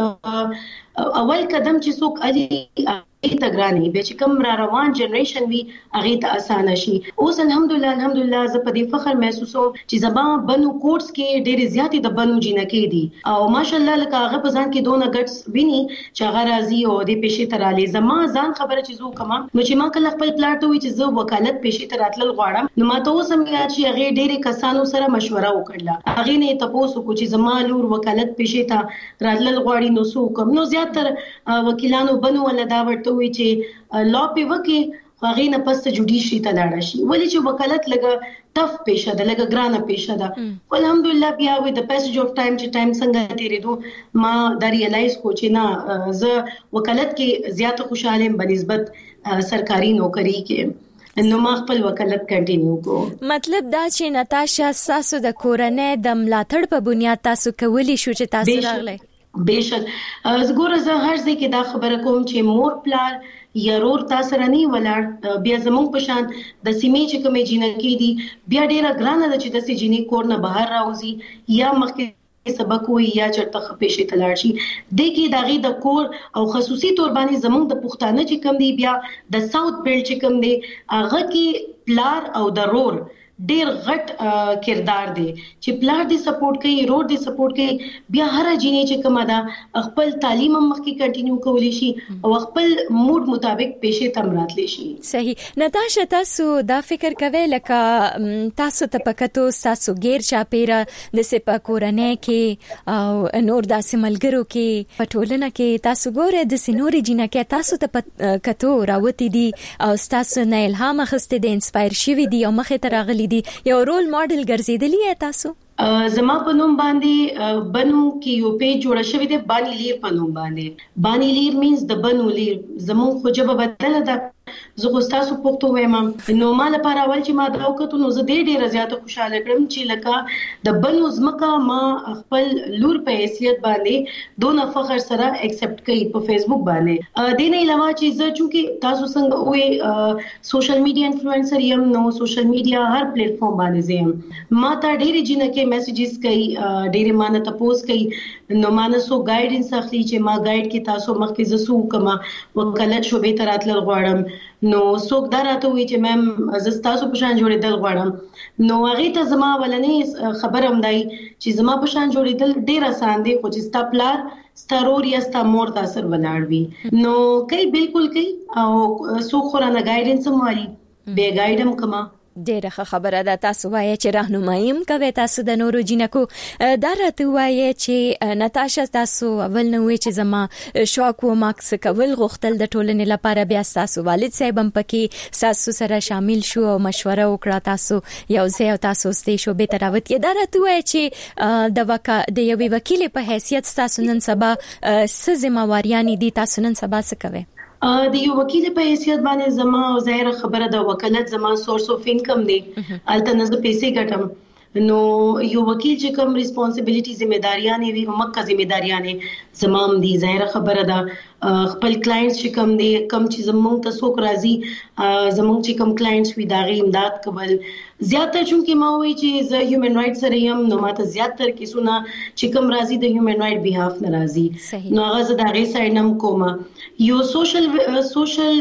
چې اول قدم چې څوک علي ته ګراني به چې کوم را روان جنریشن وی هغه ته اسانه شي. اوس الحمدلله الحمدلله زه په دې فخر محسوسوم چې زما بنو کوټس کې ډېر زیاتې د بنو جنکې دي او ماشاءالله لکه هغه په ځان کې دونه ګټس ویني چې هغه راضي او د پېښې تر علي زما ځان خبره چې زه کوم نو چې ما کله خپل پلاټ وی چې زه وکالت پېښې تر راتلل غواړم نو ما ته اوس هم یاد چې هغه ډېر کسانو سره مشوره وکړه. هغه نه تاسو کو چې زما لور وکالت پېښې ته راتلل غواړي نو سو کوم نو زیاتره وکیلانو بنو ولا دا ورته وی چې لا په وکي خو هغه نه پس جوډیشي ته لاړ شي ولې چې وکالت لګه ټف پېښه ده لګه ګرانه پېښه ده الحمدلله بیا وي د پیسج اف ټایم چې ټایم څنګه تیرېدو ما دا ریلایز کو چې نه زه وکالت کې زیات خوشاله ام بنسبت سرکاري نوکری کې نو ما خپل وکالت کنټینیو کو. مطلب دا چې نتاشا تاسو د کورنۍ د ملاتړ په بنیاد تاسو کولی شو چې تاسو راغلی؟ بهشک زګور زه هر ځای کې دا خبره کوم چې مور پلار یا رور تاسو رانی ولاړ بیا زموږ په شان د سیمې چې کومې جنکی دي بیا ډیره ګرانه ده چې د سې جنې کور نه بهر راوځي یا مخکې سبق وي یا چرته خپېشي تلاړ شي د کې داغي د کور او خصوصي تور باندې زموږ د پښتانه چې کم دي بیا د ساوث بیلټ چې کم دي هغه کې پلار او د رور ډیر غټ کردار دی چې پلار دې سپورټ کوي رور دې سپورټ کوي بیا هر جینې چې کومه ده خپل تعلیم مخکې کنټینیو کولی شي او خپل موډ مطابق پېښې تم راتلی شي. صحیح. نتاشا تاسو دا فکر کوئ لکه تاسو ته پکتو تاسو غیر چاپیره د سپا کورنۍ کې او نور داسې ملګرو کې پټولنه کې تاسو ګوره د سينوري جنکه تاسو ته کتو راوتی دي او تاسو نه الهام اخسته دي انسپایر شوی دي او مخه ته راغلي دي یو رول ماډل ګرځیدلی تاسو؟ زما په نوم باندې بنو کې یو پیج جوړ شوی دی بانی لیر په نوم باندې. بانی لیر مینز د بنو لیر زمون خو جبه بدل ده زه خو تاسو پښتو وایم نو ما لپاره اول چې ما دا وکړو نو زه ډېر ډېر زیاته خوشاله کړم چې لکه د بنو زمکا ما خپل لور په حیثیت باندې دونه فخر سره ایکسپټ کړي په فیسبوک باندې. د نه علاوه چې زه چې تاسو څنګه وې سوشل میډیا انفلوئنسر یم نو سوشل میډیا هر پلیټ فارم باندې زم ما ته ډېر جنکه میسجز کوي ډېر مانه تاسو کوي نو مانه سو ګایډنس اخلي چې ما ګایډ کې تاسو مخکې زسو کما وکالت شوبې تراتل غواړم نو څوک دا راته وی چې مم زه تاسو په شان جوړېدل غواړم نو هغه ته زما ولنې خبر هم دی چې زما په شان جوړېدل ډېر آسان دی خو چې ستا پلار ستارور یا ستا مور تاسو ولاړ وي نو کوي بالکل کوي او څوک خورانه ګایډنس هم وایي به ګایډم کما ډیره خبره ده تاسو وایي چې راهنمایم کوي تاسو د نورو جنکو دا راته وایي چې نتاشا تاسو اول نو وی چې زما شوق و ماکس کول غوښتل د ټولنې لپاره بیا تاسو والد صاحب هم پکې تاسو سره شامل شو او مشوره وکړه تاسو یو ځای تاسو ستې شو به تراوت کې دا راته وایي چې د وکا د یوې وکیل په حیثیت تاسو نن سبا څه ذمہواریاں دي تاسو نن سبا څه کوي؟ د یو وکیل په حیثیت باندې زما او ظاهر خبره د وکالت زما سورس اف انکم دی الته نزد پیسې ګټم نو یو وکیل چې کوم ریسپانسیبিলিټي ځمېداریاں وي مکه ځمېداریاں زمام دي ظاهر خبره ده خپل کلاینټس چې کوم دي کم چې زمونږ ته څوک راځي زمونږ چې کوم کلاینټس وي داغي امداد کول زیاتره چونکې ما وایي چې زه هیومن رائټ سره یم نو ماته زیاتره کیسونه چې کوم راځي د هیومن رائټ بیهاف نه راځي نو هغه زه داغي ساينم کوم یو سوشل سوشل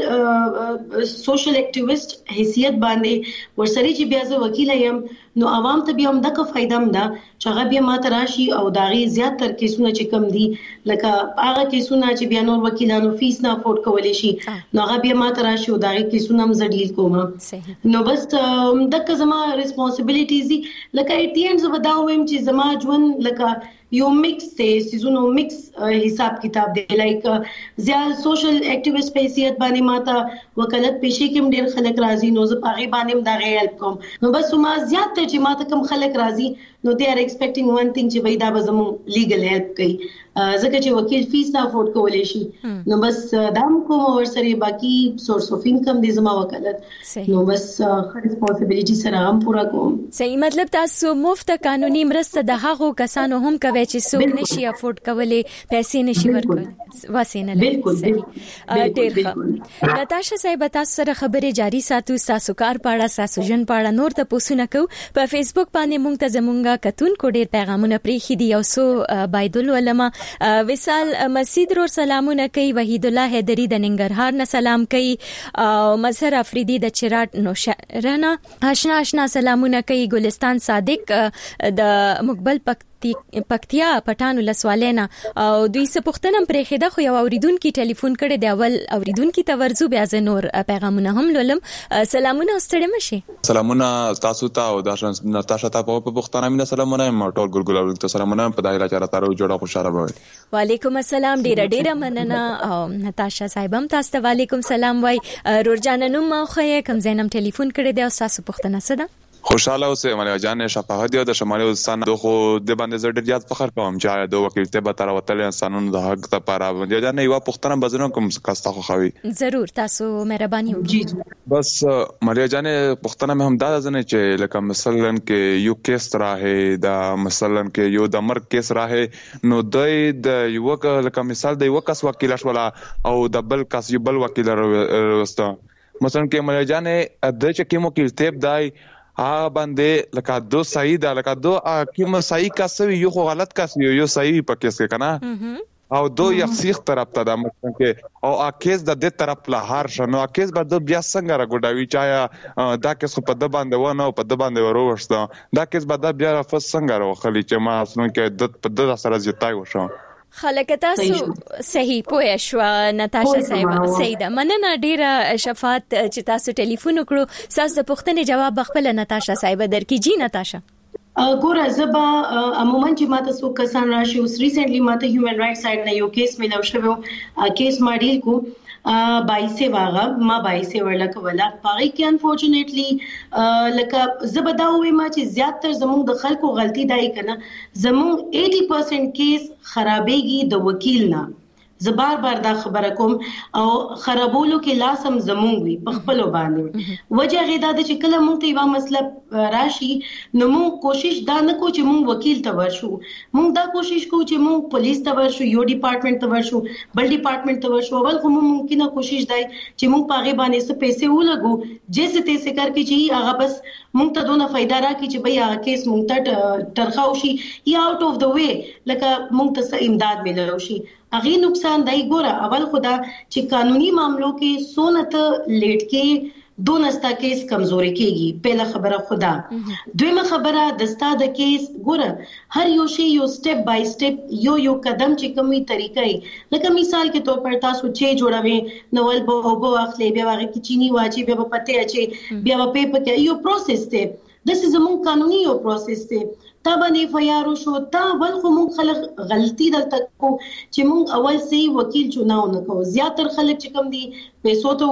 سوشل اکټیویسټ حیثیت باندې ورسره چې بیا زه وکیل یم نو عوام ته بیا هم دغه فائدہ هم ده چې هغه بیا ماته راشي او داغي زیاتره کیسونه چې کوم دي لکه هغه کیسونه چې بیا نور وکیلانو فیس نه افورد کولی شي نو هغه بیا ماته راشي او داغي کیسونه هم زړیل کوم نو بس دغه زما ریسپانسیبিলিټیز دي لکه ایټ دی اینډ زه ودا وایم چې زما ژوند لکه یو مکس دی سيزونو مکس حساب کتاب دی لایک زیات سوشل اکټیویسټ په حیثیت باندې ماته وکالت پېښې کې ډېر خلک راځي نو زه پاغي باندې دا غي هیلپ کوم نو بس ما زیات ته چې ماته کم خلک راځي نو دے ار ایکسپیکټینګ ون ثینګ چې وای دا به زمو لیګل هیلپ کوي ځکه چې وکیل فیس نه افورد کولی شي نو بس دا کوم ور سره باقي سورس اف انکم دې زما وکالت نو بس ریسپانسیبিলিټي سره هم پورا کوم. صحیح. مطلب تاسو مفت قانوني مرسته د هغو کسانو هم کوي چې څوک نشي افورد کولی پیسې نشي ورکوي واسینه بالکل ډېر ښه. نتاشا صاحب تاسو سره خبرې جاری ساتو تاسو کار پاړه تاسو جن پاړه نور ته پوښتنه کو په فیسبوک باندې مونږ ته زمونږه کتونکو ډېر پیغامونه پریخي دي او سو بایدل علما وصال مسجد رو سلامونه کوي وحید الله حیدری د ننګرهار نه سلام کوي او مظهر افریدی د چراټ نوشهره آشنا آشنا سلامونه کوي ګلستان صادق د مقبل پک پکتیا پټان ولسوالینا او دوی سپختنم پرې خېده خو یو اوریدونکو ټلیفون کړي دی اول اوریدونکو ته ورزو بیا ز نور پیغامونه هم لولم. سلامونه ستړي مشي. سلامونه تاسو ته او د ناتاشا ته په پښتانه مینه سلامونه ټول ګورګل ته سلامونه په دایره چاره تارو جوړه خوشاله وي. وعلیکم السلام ډیر ډیر مننه او ناتاشا صاحبم تاسو ته وعلیکم سلام وای. رورجاننوم خو کوم زینم ټلیفون کړی دی او تاسو پښتنه سره خوشاله اوسه مله جان شفاعت دی د شمالي وزستان د خو د باندې زړه ډیر زیات فخر کوم چې د وکیل ته به تر وتل انسانونو د حق لپاره باندې جان یو پښتنه بزنه کوم کاستا خو خوي ضرور تاسو مهرباني وکړئ. بس مله جان پښتنه مې هم دا ځنه چې لکه مثلا کې یو کیس راهې دا مثلا کې یو د مرګ کیس راهې نو د یو لکه مثال د یو کس وکیل شولا او د بل کس یو بل وکیل وروسته مثلا کې مله جان د چې کوم وکیل تیب دای ا باندې لکه دو صحیح دا لکه دو کوم صحیح کاسوي یو غلط کاسوي یو صحیح پکې څه کنه او دو یفسیخ طرف ته د مثلا کې او اکیز د دې طرف له هر شنو اکیز به د بیا څنګه راګډاوي چا دا کیس په د باندې ونه او په د باندې وروښته دا کیس به د بیا فس څنګه راخلی چې ما اصلا کې د په د سره زیاتای وشو خلک تاسو صحیح پوه شو ناتاشا صاحب سیده مننه ډیره شفاعت چې تاسو ټلیفون وکړو تاسو د پوښتنې جواب بخپل ناتاشا صاحب درکې جی ناتاشا ګوره زبا عموما چې ماته څو کسان راشي اوس ریسنټلی ماته هیومن رائټ سایډ نه یو کیس ملو شوی کیس ما ډیل کو بایسه واغه ما بایسه ورلکه ولا پاره کې انفورچونټلی لکه زبدا وې ما چې زیاتره زموږ د خلکو غلطي دای کنه زموږ eighty percent کیس خرابېږي د وکیل نه. زبار بار دا خبره کوم او خرابولو کې لاسم زمونږ وي په خپل باندې وجه غیدا د چې کله مونږ ته یو مسله راشي نو مونږ کوشش دا نه کو چې مونږ وکیل ته ورشو مونږ دا کوشش کو چې مونږ پولیس ته ورشو یو ډپارټمنټ ته ورشو بل ډپارټمنټ ته ورشو ول کوم ممکنه کوشش دی چې مونږ پاغه باندې څه پیسې ولګو جیسه تیسه کر کې چې هغه بس مونږ ته دونه فائدہ راکړي چې بھئی هغه کیس مونږ ته ترخاو شي یا اوټ اف د وے لکه مونږ ته امداد ملو شي. اغه نقصان دای ګوره اول خدا چې قانوني معاملو کې سونت لیټ کې دونستا کیس کمزوري کېږي پهله خبره خدا دویمه خبره دستا د کیس ګوره هر یو شی یو سټپ بای سټپ یو یو قدم چې کومي طریقې لکه مثال کې تور پر تاسو چې جوړوي نوول بو بو اخلي بیا هغه کې چینی واچي بیا په پته اچي بیا په پیپ کې یو پروسس ته د سیمون قانوني یو پروسس ته تا باندې فیارو شو تا بل خو مونږ خلک غلطي دلته کو چې مونږ اول سي وکیل چوناو نه کو زیاتر خلک چې کم دي پیسو ته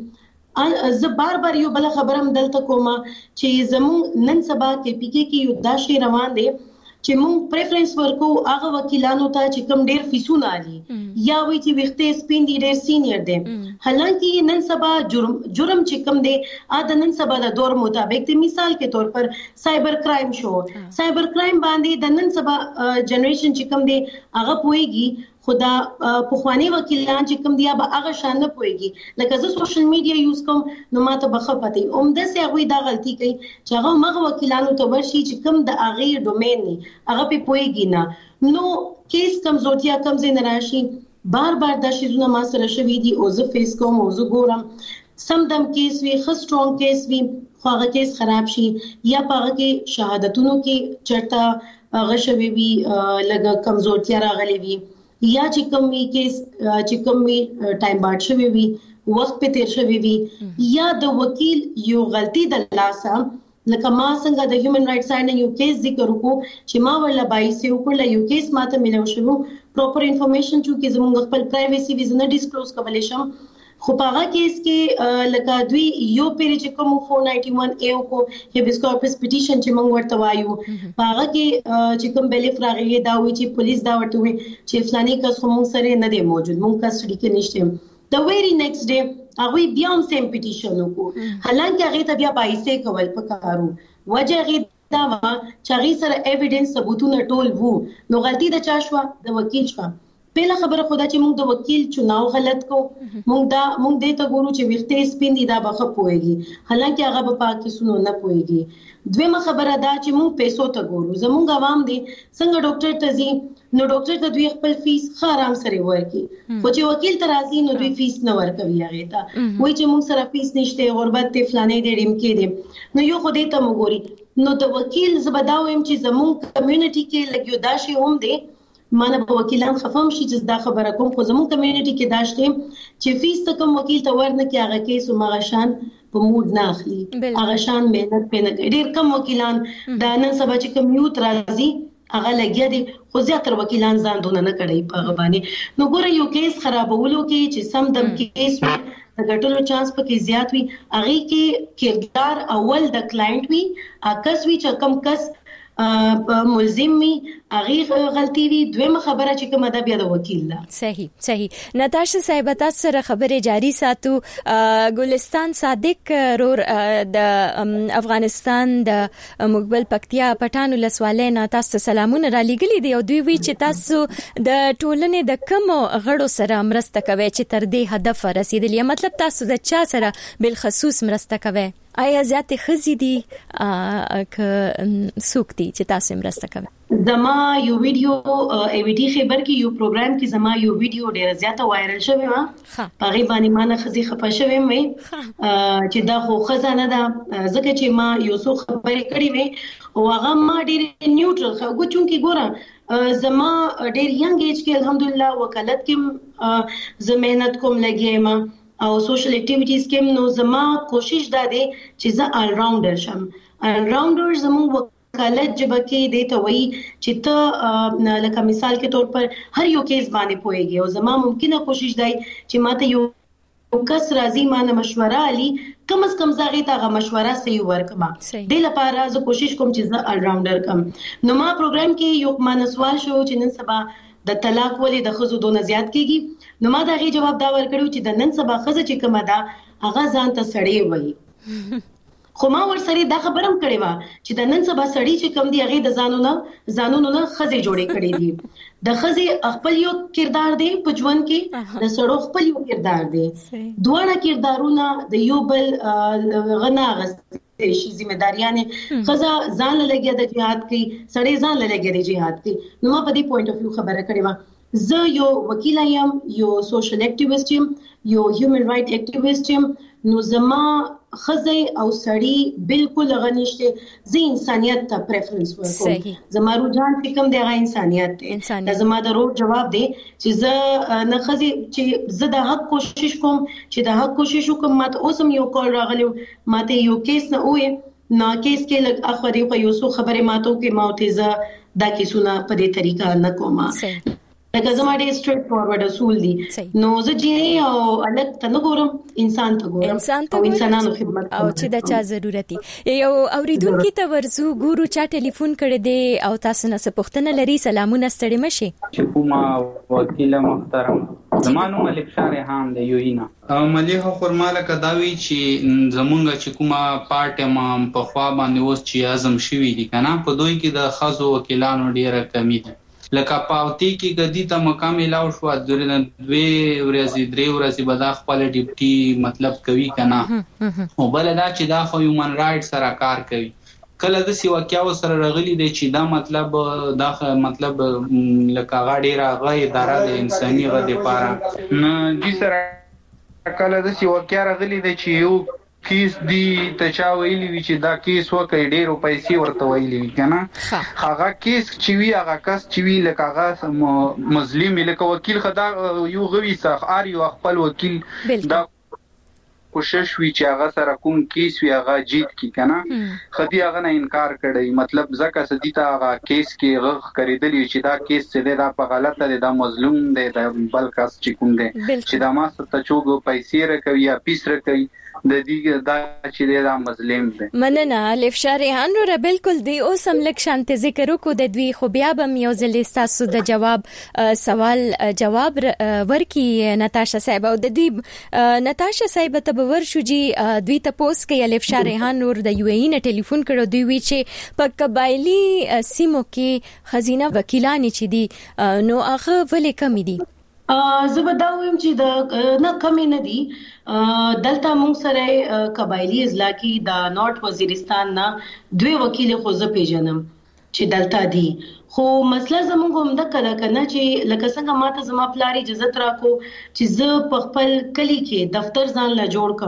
وګوري ز بار بار یو بل خبرم دلته کومه چې زمون نن سبا کې پی کې کې یو داشي روان دي چې مونږ پریفرنس ورکو هغه وکیلانو ته چې کم ډیر فیسونه علي یا وی چې وخته سپین دي ډیر سینیئر دي حالانکه نن سبا جرم جرم چې کم دي ا د نن سبا د دور مطابق د مثال کې طور پر سایبر کرائم شو سایبر کرائم باندې د نن سبا جنریشن چې کم دي هغه پويږي خدا پخوانی وکیلان چې کوم دی به هغه شان نه پويږي لکه زه سوشل میډیا یوز کوم نو ماته بخپتي اومده سي هغه دا غلطي کوي چې هغه مغه وکیلانو ته ورشي چې کوم د هغه ډومین نه هغه په پويږي نه نو کیس کمزورتیا کم زین راشي بار بار د شیزونه ما سره شوي دي او زه فیس کوم او زه ګورم سم دم کیس وی خ سترونګ کیس وی خو هغه کیس خراب شي یا پاغه کې شهادتونو کې چرته هغه شوي وی لګ کمزورتیا راغلي وی یا چې کوم وی کیس چې کوم وی ټایم باټ شوی وی وخت په تیر شوی وی یا د وکیل یو غلطي د لاسه لکه ما څنګه د هیومن رائټ سایډ نه یو کیس ذکر وکړو چې ما ولا بایسه وکړل یو کیس ماته ملو شو پراپر انفارمیشن چې زموږ خپل پرایویسي ویز نه ډیسکلوز کولای شم خو پاغه کیس کې لکه دوی یو پیری چې کوم four ninety-one A کو هیبس کارپس پټیشن چې موږ ورته وایو پاغه کې چې کوم بیلیف راغلی دا وی چې پولیس دا ورته وی چې فلاني کس خو موږ سره نه دی موجود موږ کسټډي کې نشته د ویری نیکسټ ډے هغه بیا هم سیم پټیشن وکړو حالانکه هغه ته بیا پایسه کول پکارو وجه غي دا چې هغه سره ایویډنس ثبوتونه ټول وو نو غلطي د چا شو د وکیل شو پهلا خبره خدا چې موږ د وکیل چناو غلط کو موږ دا موږ دې ته ګورو چې وخته سپین دي دا بخه پويږي حالانکه هغه په پاکي سونو نه پويږي دویمه خبره دا چې موږ پیسو ته ګورو زموږ عوام دي څنګه ډاکټر ته ځي نو ډاکټر ته دوی خپل فیس خارام سره ورکي خو چې وکیل ته راځي نو دوی فیس نه ورکوي هغه ته وایي چې موږ سره فیس نشته غربت ته فلانه دې ډیم کې دي نو یو خو دې ته وګوري نو د وکیل زبداویم چې زموږ کمیونټي کې لګیو دا شی هم دی مانه په وکیلان خفم شي چې دا خبره کوم خو زموږ کمیونټي کې دا شته چې فیس ته کوم وکیل ته ورنه کې هغه کیس او مغشان په مود نه اخلي هغه شان مهنت پینه کوي ډیر کم وکیلان دا نن سبا چې کمیوت راځي هغه لګیا دي خو زیاتره وکیلان ځان دونه نه کړي په غبانې نو ګوره یو کیس خرابولو کې چې سم دم کیس د ګټلو چانس پکې زیات وي هغه کې کردار اول د کلاینټ وي اکس وی چې کم کس ملزم وي هغه غلطي وي دویمه خبره چې کومه ده بیا د وکیل لا صحیح صحیح نتاشا صاحب تاسو سره خبره جاری ساتو ګلستان صادق رور د افغانستان د مقبل پکتیا پټانو لسواله نه تاسو سلامونه را لګلی دی او دوی وی چې تاسو د ټولنې د کم غړو سره مرسته کوي چې تر دې هدف رسیدلی مطلب تاسو د چا سره بل خصوص مرسته کوي آیا زیات خزي دي ک سوق دي چې تاسو مرسته کوي زما یو ویډیو ای وی ډی خبر کې یو پروګرام کې زما یو ویډیو ډیر زیاته وایرل شوی و په غي باندې ما نه خزي خپه شوی مې چې دا خو خزانه ده ځکه چې ما یو څو خبرې کړې وې او هغه ما ډیر نیوټرل خو چونکی ګوره زما ډیر ینګ ایج کې الحمدلله وکالت کې زه مهنت کوم لګیم او سوشل اکټیویټیز کې نو زما کوشش دا دی چې زه آل راوندر شم آل راوندر زموږ وکالت جبه کې دی ته وایي چې ته لکه مثال کې طور پر هر یو کیس باندې پوهیږي او زما ممکنه کوشش دی چې ماته یو کس راځي مانه مشوره علي کم از کم زغی ته مشوره صحیح ورکما د لپاره زه کوشش کوم چې زه آل راوندر کم نو ما پروګرام کې یو مانه سوال شو چې نن سبا د طلاق ولې د خزو دونه زیات کیږي نو ما دا غي جواب دا ورکړو چې د نن سبا خزه چې کومه ده هغه ځان ته سړی وایي خو ما ور سره دا خبرم کړې و چې د نن سبا سړی چې کوم دی هغه د ځانونو ځانونو نه خزه جوړې کړې دي د خزه خپل یو کردار دی په ژوند کې د سړو خپل یو کردار دی دوه کردارونه د یو بل غناغس شي ځمېداریانه خزه ځان لګیا د جهاد کې سړی ځان لګیا د جهاد کې نو ما په دې پوینټ اف ویو خبره کړې و زه یو وکیل یم یو سوشل اکټیویسټ یم یو هیومن رائټ اکټیویسټ یم نو زما خزه او سړی بالکل غنښته زه انسانيت ته پریفرنس ورکوم زما رجحان کوم دی هغه انسانيت دی زما د روټ جواب دی چې زه نه خزه چې زه د حق کوشش کوم چې د حق کوشش وکم ماته اوسم یو کول راغلی ماته یو کیس نه وې نو کیس کې لګ اخوري په یو څو خبره ماتو کې ماته زه دا کیسونه په دې طریقه نه کومه لکه زما ډېر سټریټ فارورډ اصول دي نو زه چې او الګ ته نه ګورم انسان ته ګورم انسان ته انسانانو خدمت او چې د چا ضرورت یو اوریدونکو ته ورزو ګورو چا ټلیفون کړی دی او تاسو نه څه پوښتنه لري سلامونه ستړي مشي چې کومه وکیل محترم زمانو ملک شارحان دی یوینا او مليحه خرماله کداوی چې زمونږ چې کومه پارټ ما په خوا باندې اوس چې اعظم شوی دي کنه په دوی کې د خاصو وکیلانو ډیره کمی ده لکه پاوتی کې غدي ته مقام لاو شو د دوی ورځې درې ورځې به دا خپل ډیپټي مطلب کوي کنه او بل دا چې دا خو هیومن رائټ سره کار کوي کله د سی واقعو سره رغلی دی چې دا مطلب دا مطلب لکه غاډي راغی اداره د انساني غدي لپاره نه دي سره کله د سی واقع رغلی دی چې یو کیس دی ته چا ویلی وی چې دا کیس وکړي ډېر پیسې ورته ویلی وی کنه هغه کیس چې وی هغه کس چې وی لکه هغه مظلوم لکه وکیل خدا یو غوي سخ ار یو خپل وکیل دا کوشش وی چې هغه سره کوم کیس وی هغه جیت کی کنه خدي هغه نه انکار کړی مطلب ځکه سدي ته هغه کیس کې غږ کړیدلی چې دا کیس څه دا په غلطه دی دا مظلوم دی دا بل کس چې کوم دی چې دا ما ست چوغو پیسې راکوي یا پیس راکوي د دې دا چې دا مظلوم دی مننه الف شارحان رو بالکل دی او سم لک شانت ذکر کو د دوی خو بیا بم یو ځل تاسو د جواب سوال جواب ورکی نتاشا صاحب او د دې نتاشا صاحب ته ورشو جی دوی ته پوس کې الف شارحان نور د یو ای نه ټلیفون کړو دوی وی چې په قبایلی سیمو کې خزینه وکیلان چې دي نو هغه ولې کم دي زه به دا وایم چې د نه کمی نه دي دلته موږ سره قبایلی اضلاع کې د نورت وزیرستان نه دوی وکیل خو زه پیژنم چې دلته دي خو مسله زموږ هم د کله کنه چې لکه څنګه ماته زما پلار اجازه راکو چې زه په خپل کلی کې دفتر ځان لا جوړ کما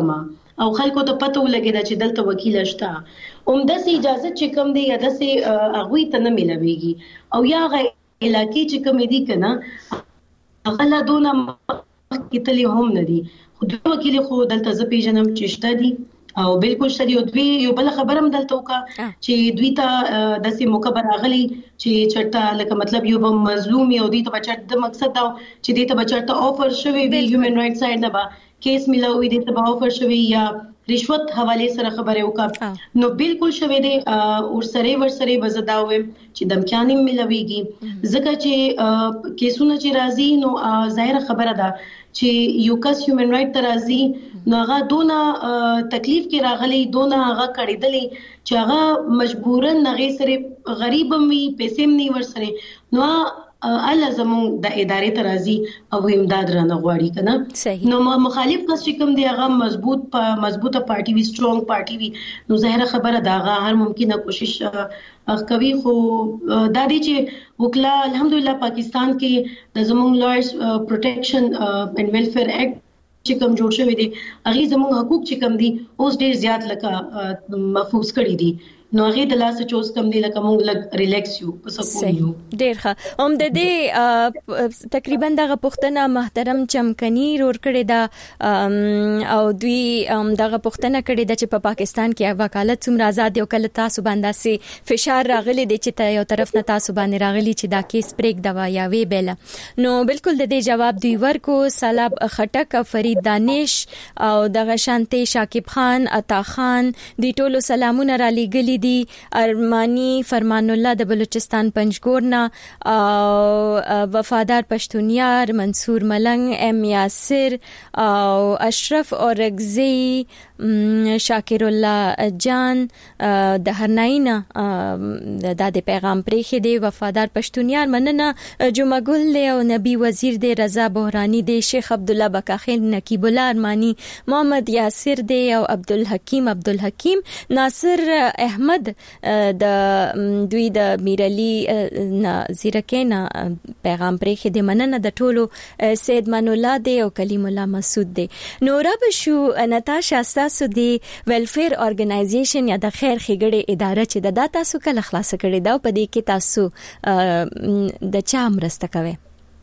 او خلکو ته پته ولګیدا چې دلته وکیل شته اومده سي اجازه چې کوم دی یا د سي اغوي ته نه ملويږي او یا غي علاقې چې کوم دي کنه هغه لا دونه کتلې هم نه دي خو د وکیل خو دلته ز پیژنم چې شته دي او بالکل شری او دوی یو بل خبره هم دلته وکا چې دوی ته د سي مکبر اغلی چې چرته لکه مطلب یو مظلوم یو دي ته بچت د مقصد دا چې دې ته بچته افر شوی وی هیومن رائټ سایډ نه با کیس ملاوي دې ته افر شوی یا رشوت حواله سره خبره وکا نو بالکل شوی دې اور سره ور سره وزداوي چې دمکیانې ملويږي ځکه چې کیسونه چې راځي نو ظاهر خبره ده چې یو کس هیومن رائټ ترازی نو هغه دونه تکلیف کې راغلي دونه هغه کړیدلې چې هغه مجبورن نغې سره غریب وي پیسې ني ور سره نو الله زموږ د ادارې ترازی او امداد رانه غواړي کنه نو مخالف کس چې کوم دی هغه مضبوط مضبوطه پارټي وی سترونګ پارټي وی نو ظاهر خبره دا هغه هر ممکنه کوشش کوي خو دا دي چې وکلا الحمدلله پاکستان کې د زموږ لایرز پروټیکشن اینڈ ویلفیر ایکټ چې کوم جوړ شوی دی هغه زموږ حقوق چې کوم دي اوس ډیر زیات لکه محفوظ کړی دي نو هغه د لاس چوز کم دی لکه موږ لګ ریلیکس یو په سکون یو ډیر ښه هم د دې تقریبا دغه پښتنه محترم چمکني رور کړی دا او دوی دغه پښتنه کړی د چې په پاکستان کې وکالت څومره آزاد یو کله تاسو باندې سي فشار راغلي دی چې یو طرف نه تاسو باندې راغلي چې دا کیس پریک دوا یا وی بیل نو بالکل د دې جواب دوی ورکو سلام خټک فرید دانش او دغه شانتي شاکب خان عطا خان دی ټولو سلامونه را لېګلي دي ارمانی فرمان الله د بلوچستان پنجګورنا او وفادار پښتونیار منصور ملنګ ام یاسر او اشرف اورغزی شاکر الله جان د هرناینا د د پیغام پرې دی وفادار پښتونیار مننه جمعه ګل او نبی وزیر دی رضا بهرانی دی شیخ عبد الله بکاخیل نقیب الله ارمانی محمد یاسر دی او عبدالحکیم عبدالحکیم ناصر احمد د دوی د میرعلی زیرکینا پیغام پرې دی مننه د ټولو سید من الله دی او کلیم الله مسعود دی نورا بشو نتاشا تاسو دی ویلفیر ارګنایزیشن یا د خیر ښېګړې اداره چې د داتا سو کله خلاص کړي دا په دې کې تاسو د چا مرسته کوي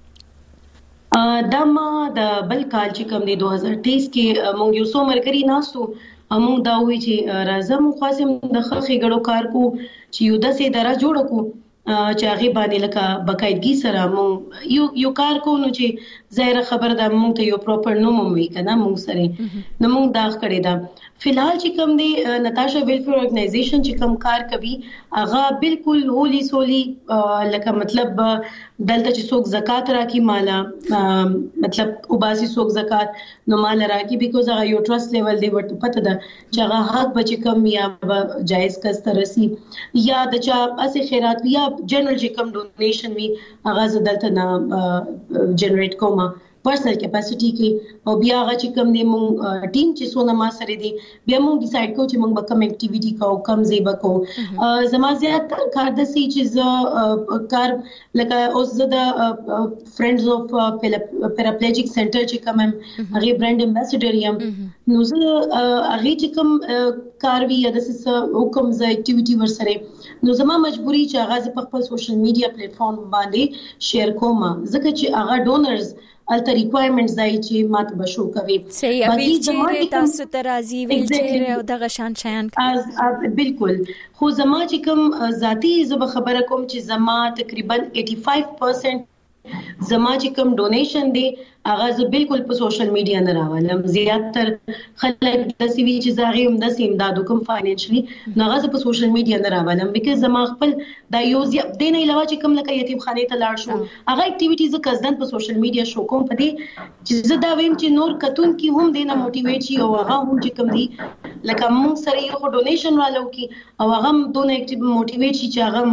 دا ما د بل کال چې کوم دی دو هزار تیئیس کې مونږ یو څو مرګري ناسو مونږ دا وی چې راځم خاصم د ښېګړو کار کو چې یو داسې اداره جوړ کو چې هغه باندې لکه بقایدګي سره مونږ یو یو کار کو نو چې ظاهر خبر ده مونږ ته یو پراپر نوم وي کنه مونږ سره نو مونږ دا کړی دا فلحال چې کوم دی نتاشا ویلفیر ارګنایزیشن چې کوم کار کوي هغه بالکل هولي سولي لکه مطلب دلته چې څوک زکات راکې مالا مطلب وباسي څوک زکات نو مال راکې بیکوز هغه یو ټرست لیول دی ورته پته ده چې هغه حق بچ کم یا جایز کس ترسي یا د چا اسه خیرات یا جنرال چې کوم ډونیشن وی هغه دلته نه جنریټ کومه پرسنل کیپاسټی کې او بیا هغه چې کوم دی مونږ ټیم چې سونه ما سره دی بیا مونږ ډیسایډ کوو چې مونږ به کوم اکټیویټي کوو کم زیبا کوو زما زیات کار د سي چې کار لکه اوس د فرندز اف پیراپلیجیک سنټر چې کوم هغه برانډ امباسډر یم نو زه هغه چې کوم کار وی د سس حکم ز اکټیویټي ور سره نو زما مجبوری چې هغه په خپل سوشل میډیا پلیټ فارم باندې شیر کوم ځکه چې هغه ډونرز الته ریکوایرمنټس دای چې ماته بشو کوي صحیح ویل چې تاسو ترازی ویل چې او دغه شان شیان بالکل خو زما چې کوم ذاتی زب خبره کوم چې زما تقریبا پچاسی پرسنٹ زما چې کوم ډونیشن دی هغه زه بالکل په سوشل میډیا نه راولم زیاتره خلک د سی وی چې زاغي هم د سیمداد کوم فاینانشلی نه هغه په سوشل میډیا نه راولم بیکاز زما خپل د یوز دین علاوه چې کوم لکه یتیم خانه ته لاړ شو هغه اکټیویټیز کزدن په سوشل میډیا شو کوم پدې چې زه دا ویم چې نور کتون کی هم دینه موټیویټ شي او هغه هم چې کوم دی لکه مون سره یو ډونیشن والو کی او هغه دونه اکټیو موټیویټ شي چې هغه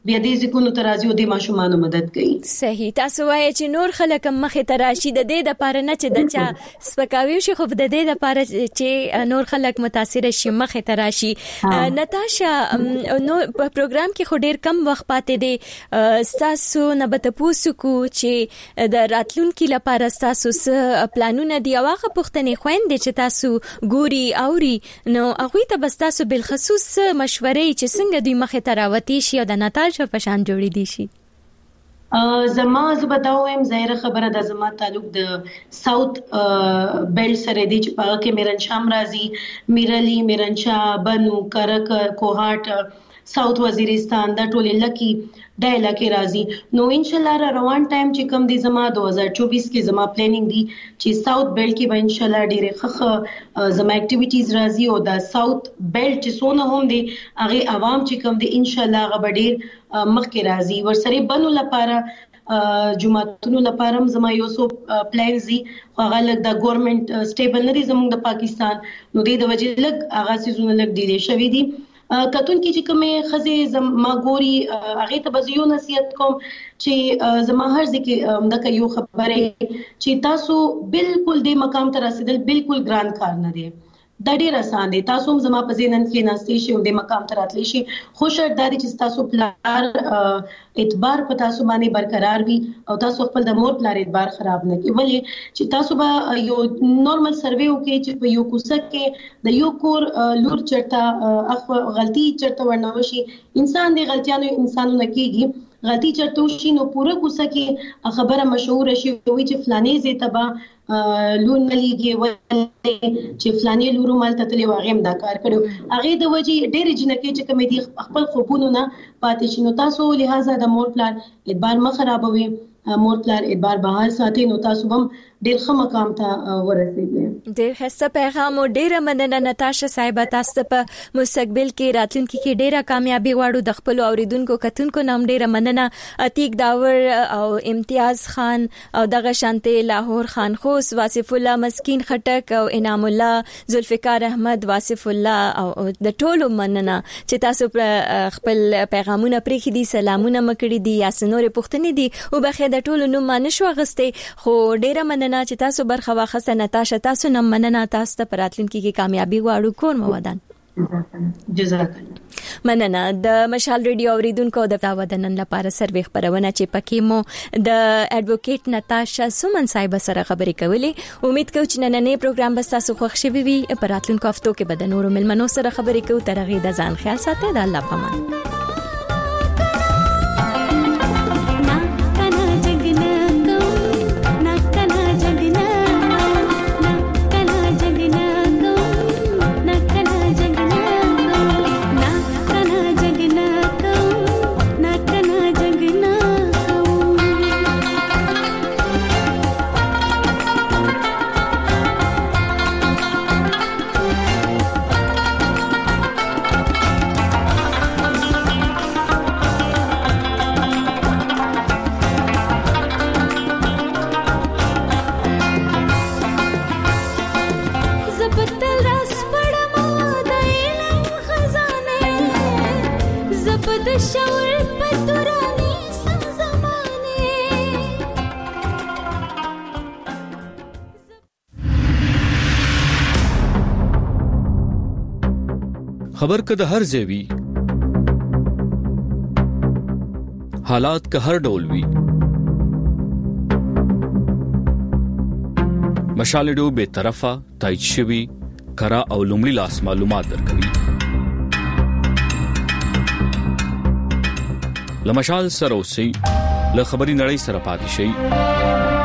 بیا دې ځکونو ترازی او د ماشومان مدد کوي. صحیح. تاسو وایي چې نور خلک مخې ته راشي د دې د پاره نه چې د چا سپکاوي شي، خو د دې د پاره چې نور خلک متاثر شي مخې ته راشي. نتاشا نو په پروګرام کې خو ډیر کم وخت پاتې دی، تاسو نه به تاسو کو چې د راتلونکو لپاره تاسو څه پلانونه دي او هغه پوښتنې خويندې چې تاسو ګوري اوري نو هغه ته بس تاسو بل خصوص مشورې چې څنګه دوی مخې ته راوتی شي او د نتاشا په شان جوړې دي شي. زما زبداوم ظاهر خبره د زما تعلق د ساوث بیلټ سره دی چې په کې میرنشام راځي، میرلی، میرنشا، بنو، کرک، کوهاټ، ساوث وزیرستان دا ټول لکی دا علاقې راځي. نو ان شاء الله روان ټایم چې کم دی زما دو هزار چوبیس کې زما پلانینګ دی چې ساوث بیلټ کې به ان شاء الله ډېر ښه زما اکټیویټیز راځي او دا ساوث بیلټ چې سونه هم دی هغه عوام چې کم دی ان شاء الله هغه ډېر مخکې راځي. ورسره بنو لپاره جماعتونو لپاره زما یو څو پلانز دي، هغه لګ د ګورنمنت سټیبل نه دي زموږ د پاکستان، نو د وجې لګ هغه سيزونه لګ ډیلې شوې دي. کتون کې چې کومه خزه زما ګوري هغه ته بزیو نصیحت کوم چې زما هر ځکه دغه یو خبره چې تاسو بالکل د مقام ته رسیدل بالکل ګران کار نه دی، دا ډیر آسان دی. تاسو هم زما په ذهن کې ناشې شي او د مقام ته راتلی شي، خو شرط دا دی چې تاسو پلار اعتبار په تاسو باندې برقرار وي او تاسو خپل د مور پلار اعتبار خراب نه کړئ. ولې چې تاسو به یو نورمال سروې وکړئ چې په یو کوڅه کې د یو کور لور چرته اخو غلطي چرته ورنوشي، انسان دی غلطیانو انسانونه کېږي، غلطي چرته وشي نو پوره کوڅه کې خبره مشهور شي وي چې فلانې زه تبا لون مليږي ولې چې فلانې لورو مال تتلې واغیم دا کار کړو، هغه د وجې ډېر جنکه چې کوم دي خپل خوبونو نه پاتې شي. نو تاسو لہذا د مور پلان اعتبار مخ خرابوي، مور پلان اعتبار بحال ساتي، نو تاسو هم ډېر ښه مقام ته ورسېږئ. ډېر ښه پیغام او ډېره مننه نتاشا صاحبه، تاسو په مستقبل کې راتلونکي کې ډېره کامیابی غواړو. د خپل اوریدونکو کتونکو نام ډېره مننه. عتیق داور او امتیاز خان او دغه شانته لاهور خان خوس، واصف الله مسکین خټک او انعام الله، ذوالفقار احمد، واصف الله او د ټولو مننه چې تاسو خپل پیغامونه پرېخي دي، سلامونه مکړي دي یا سنورې پوښتنې دي او بخیر د ټولو نوم ما نشو غسته، خو ډېره مننه چې تاسو برخه واخسته. نتاشا تاسو نم مننه، تاسو ته پراتلونکي کې کامیابی غواړو. کور مو ودان. جزاک الله. مننه. د مشال ریډیو اوریدونکو د تاودنن لپاره سروي خبرونه چې پکې مو د اډوکیټ نتاشا سومن صاحب سره خبرې کولې. امید کوم چې نننې پروګرام به تاسو خوښ شي وي. پراتلونکو هفتو کې به د نورو ملمنو سره خبرې کوو. تر هغه د ځان خیال ساتئ. د الله پامان. خبر که د هر ځای وي، حالات که هر ډول وي، مشال ډیو به طرفه تایید شوی کرا او لومړی لاس معلومات درکوي. لمشال سره اوسئ، له خبري نړۍ سره پاتې شئ.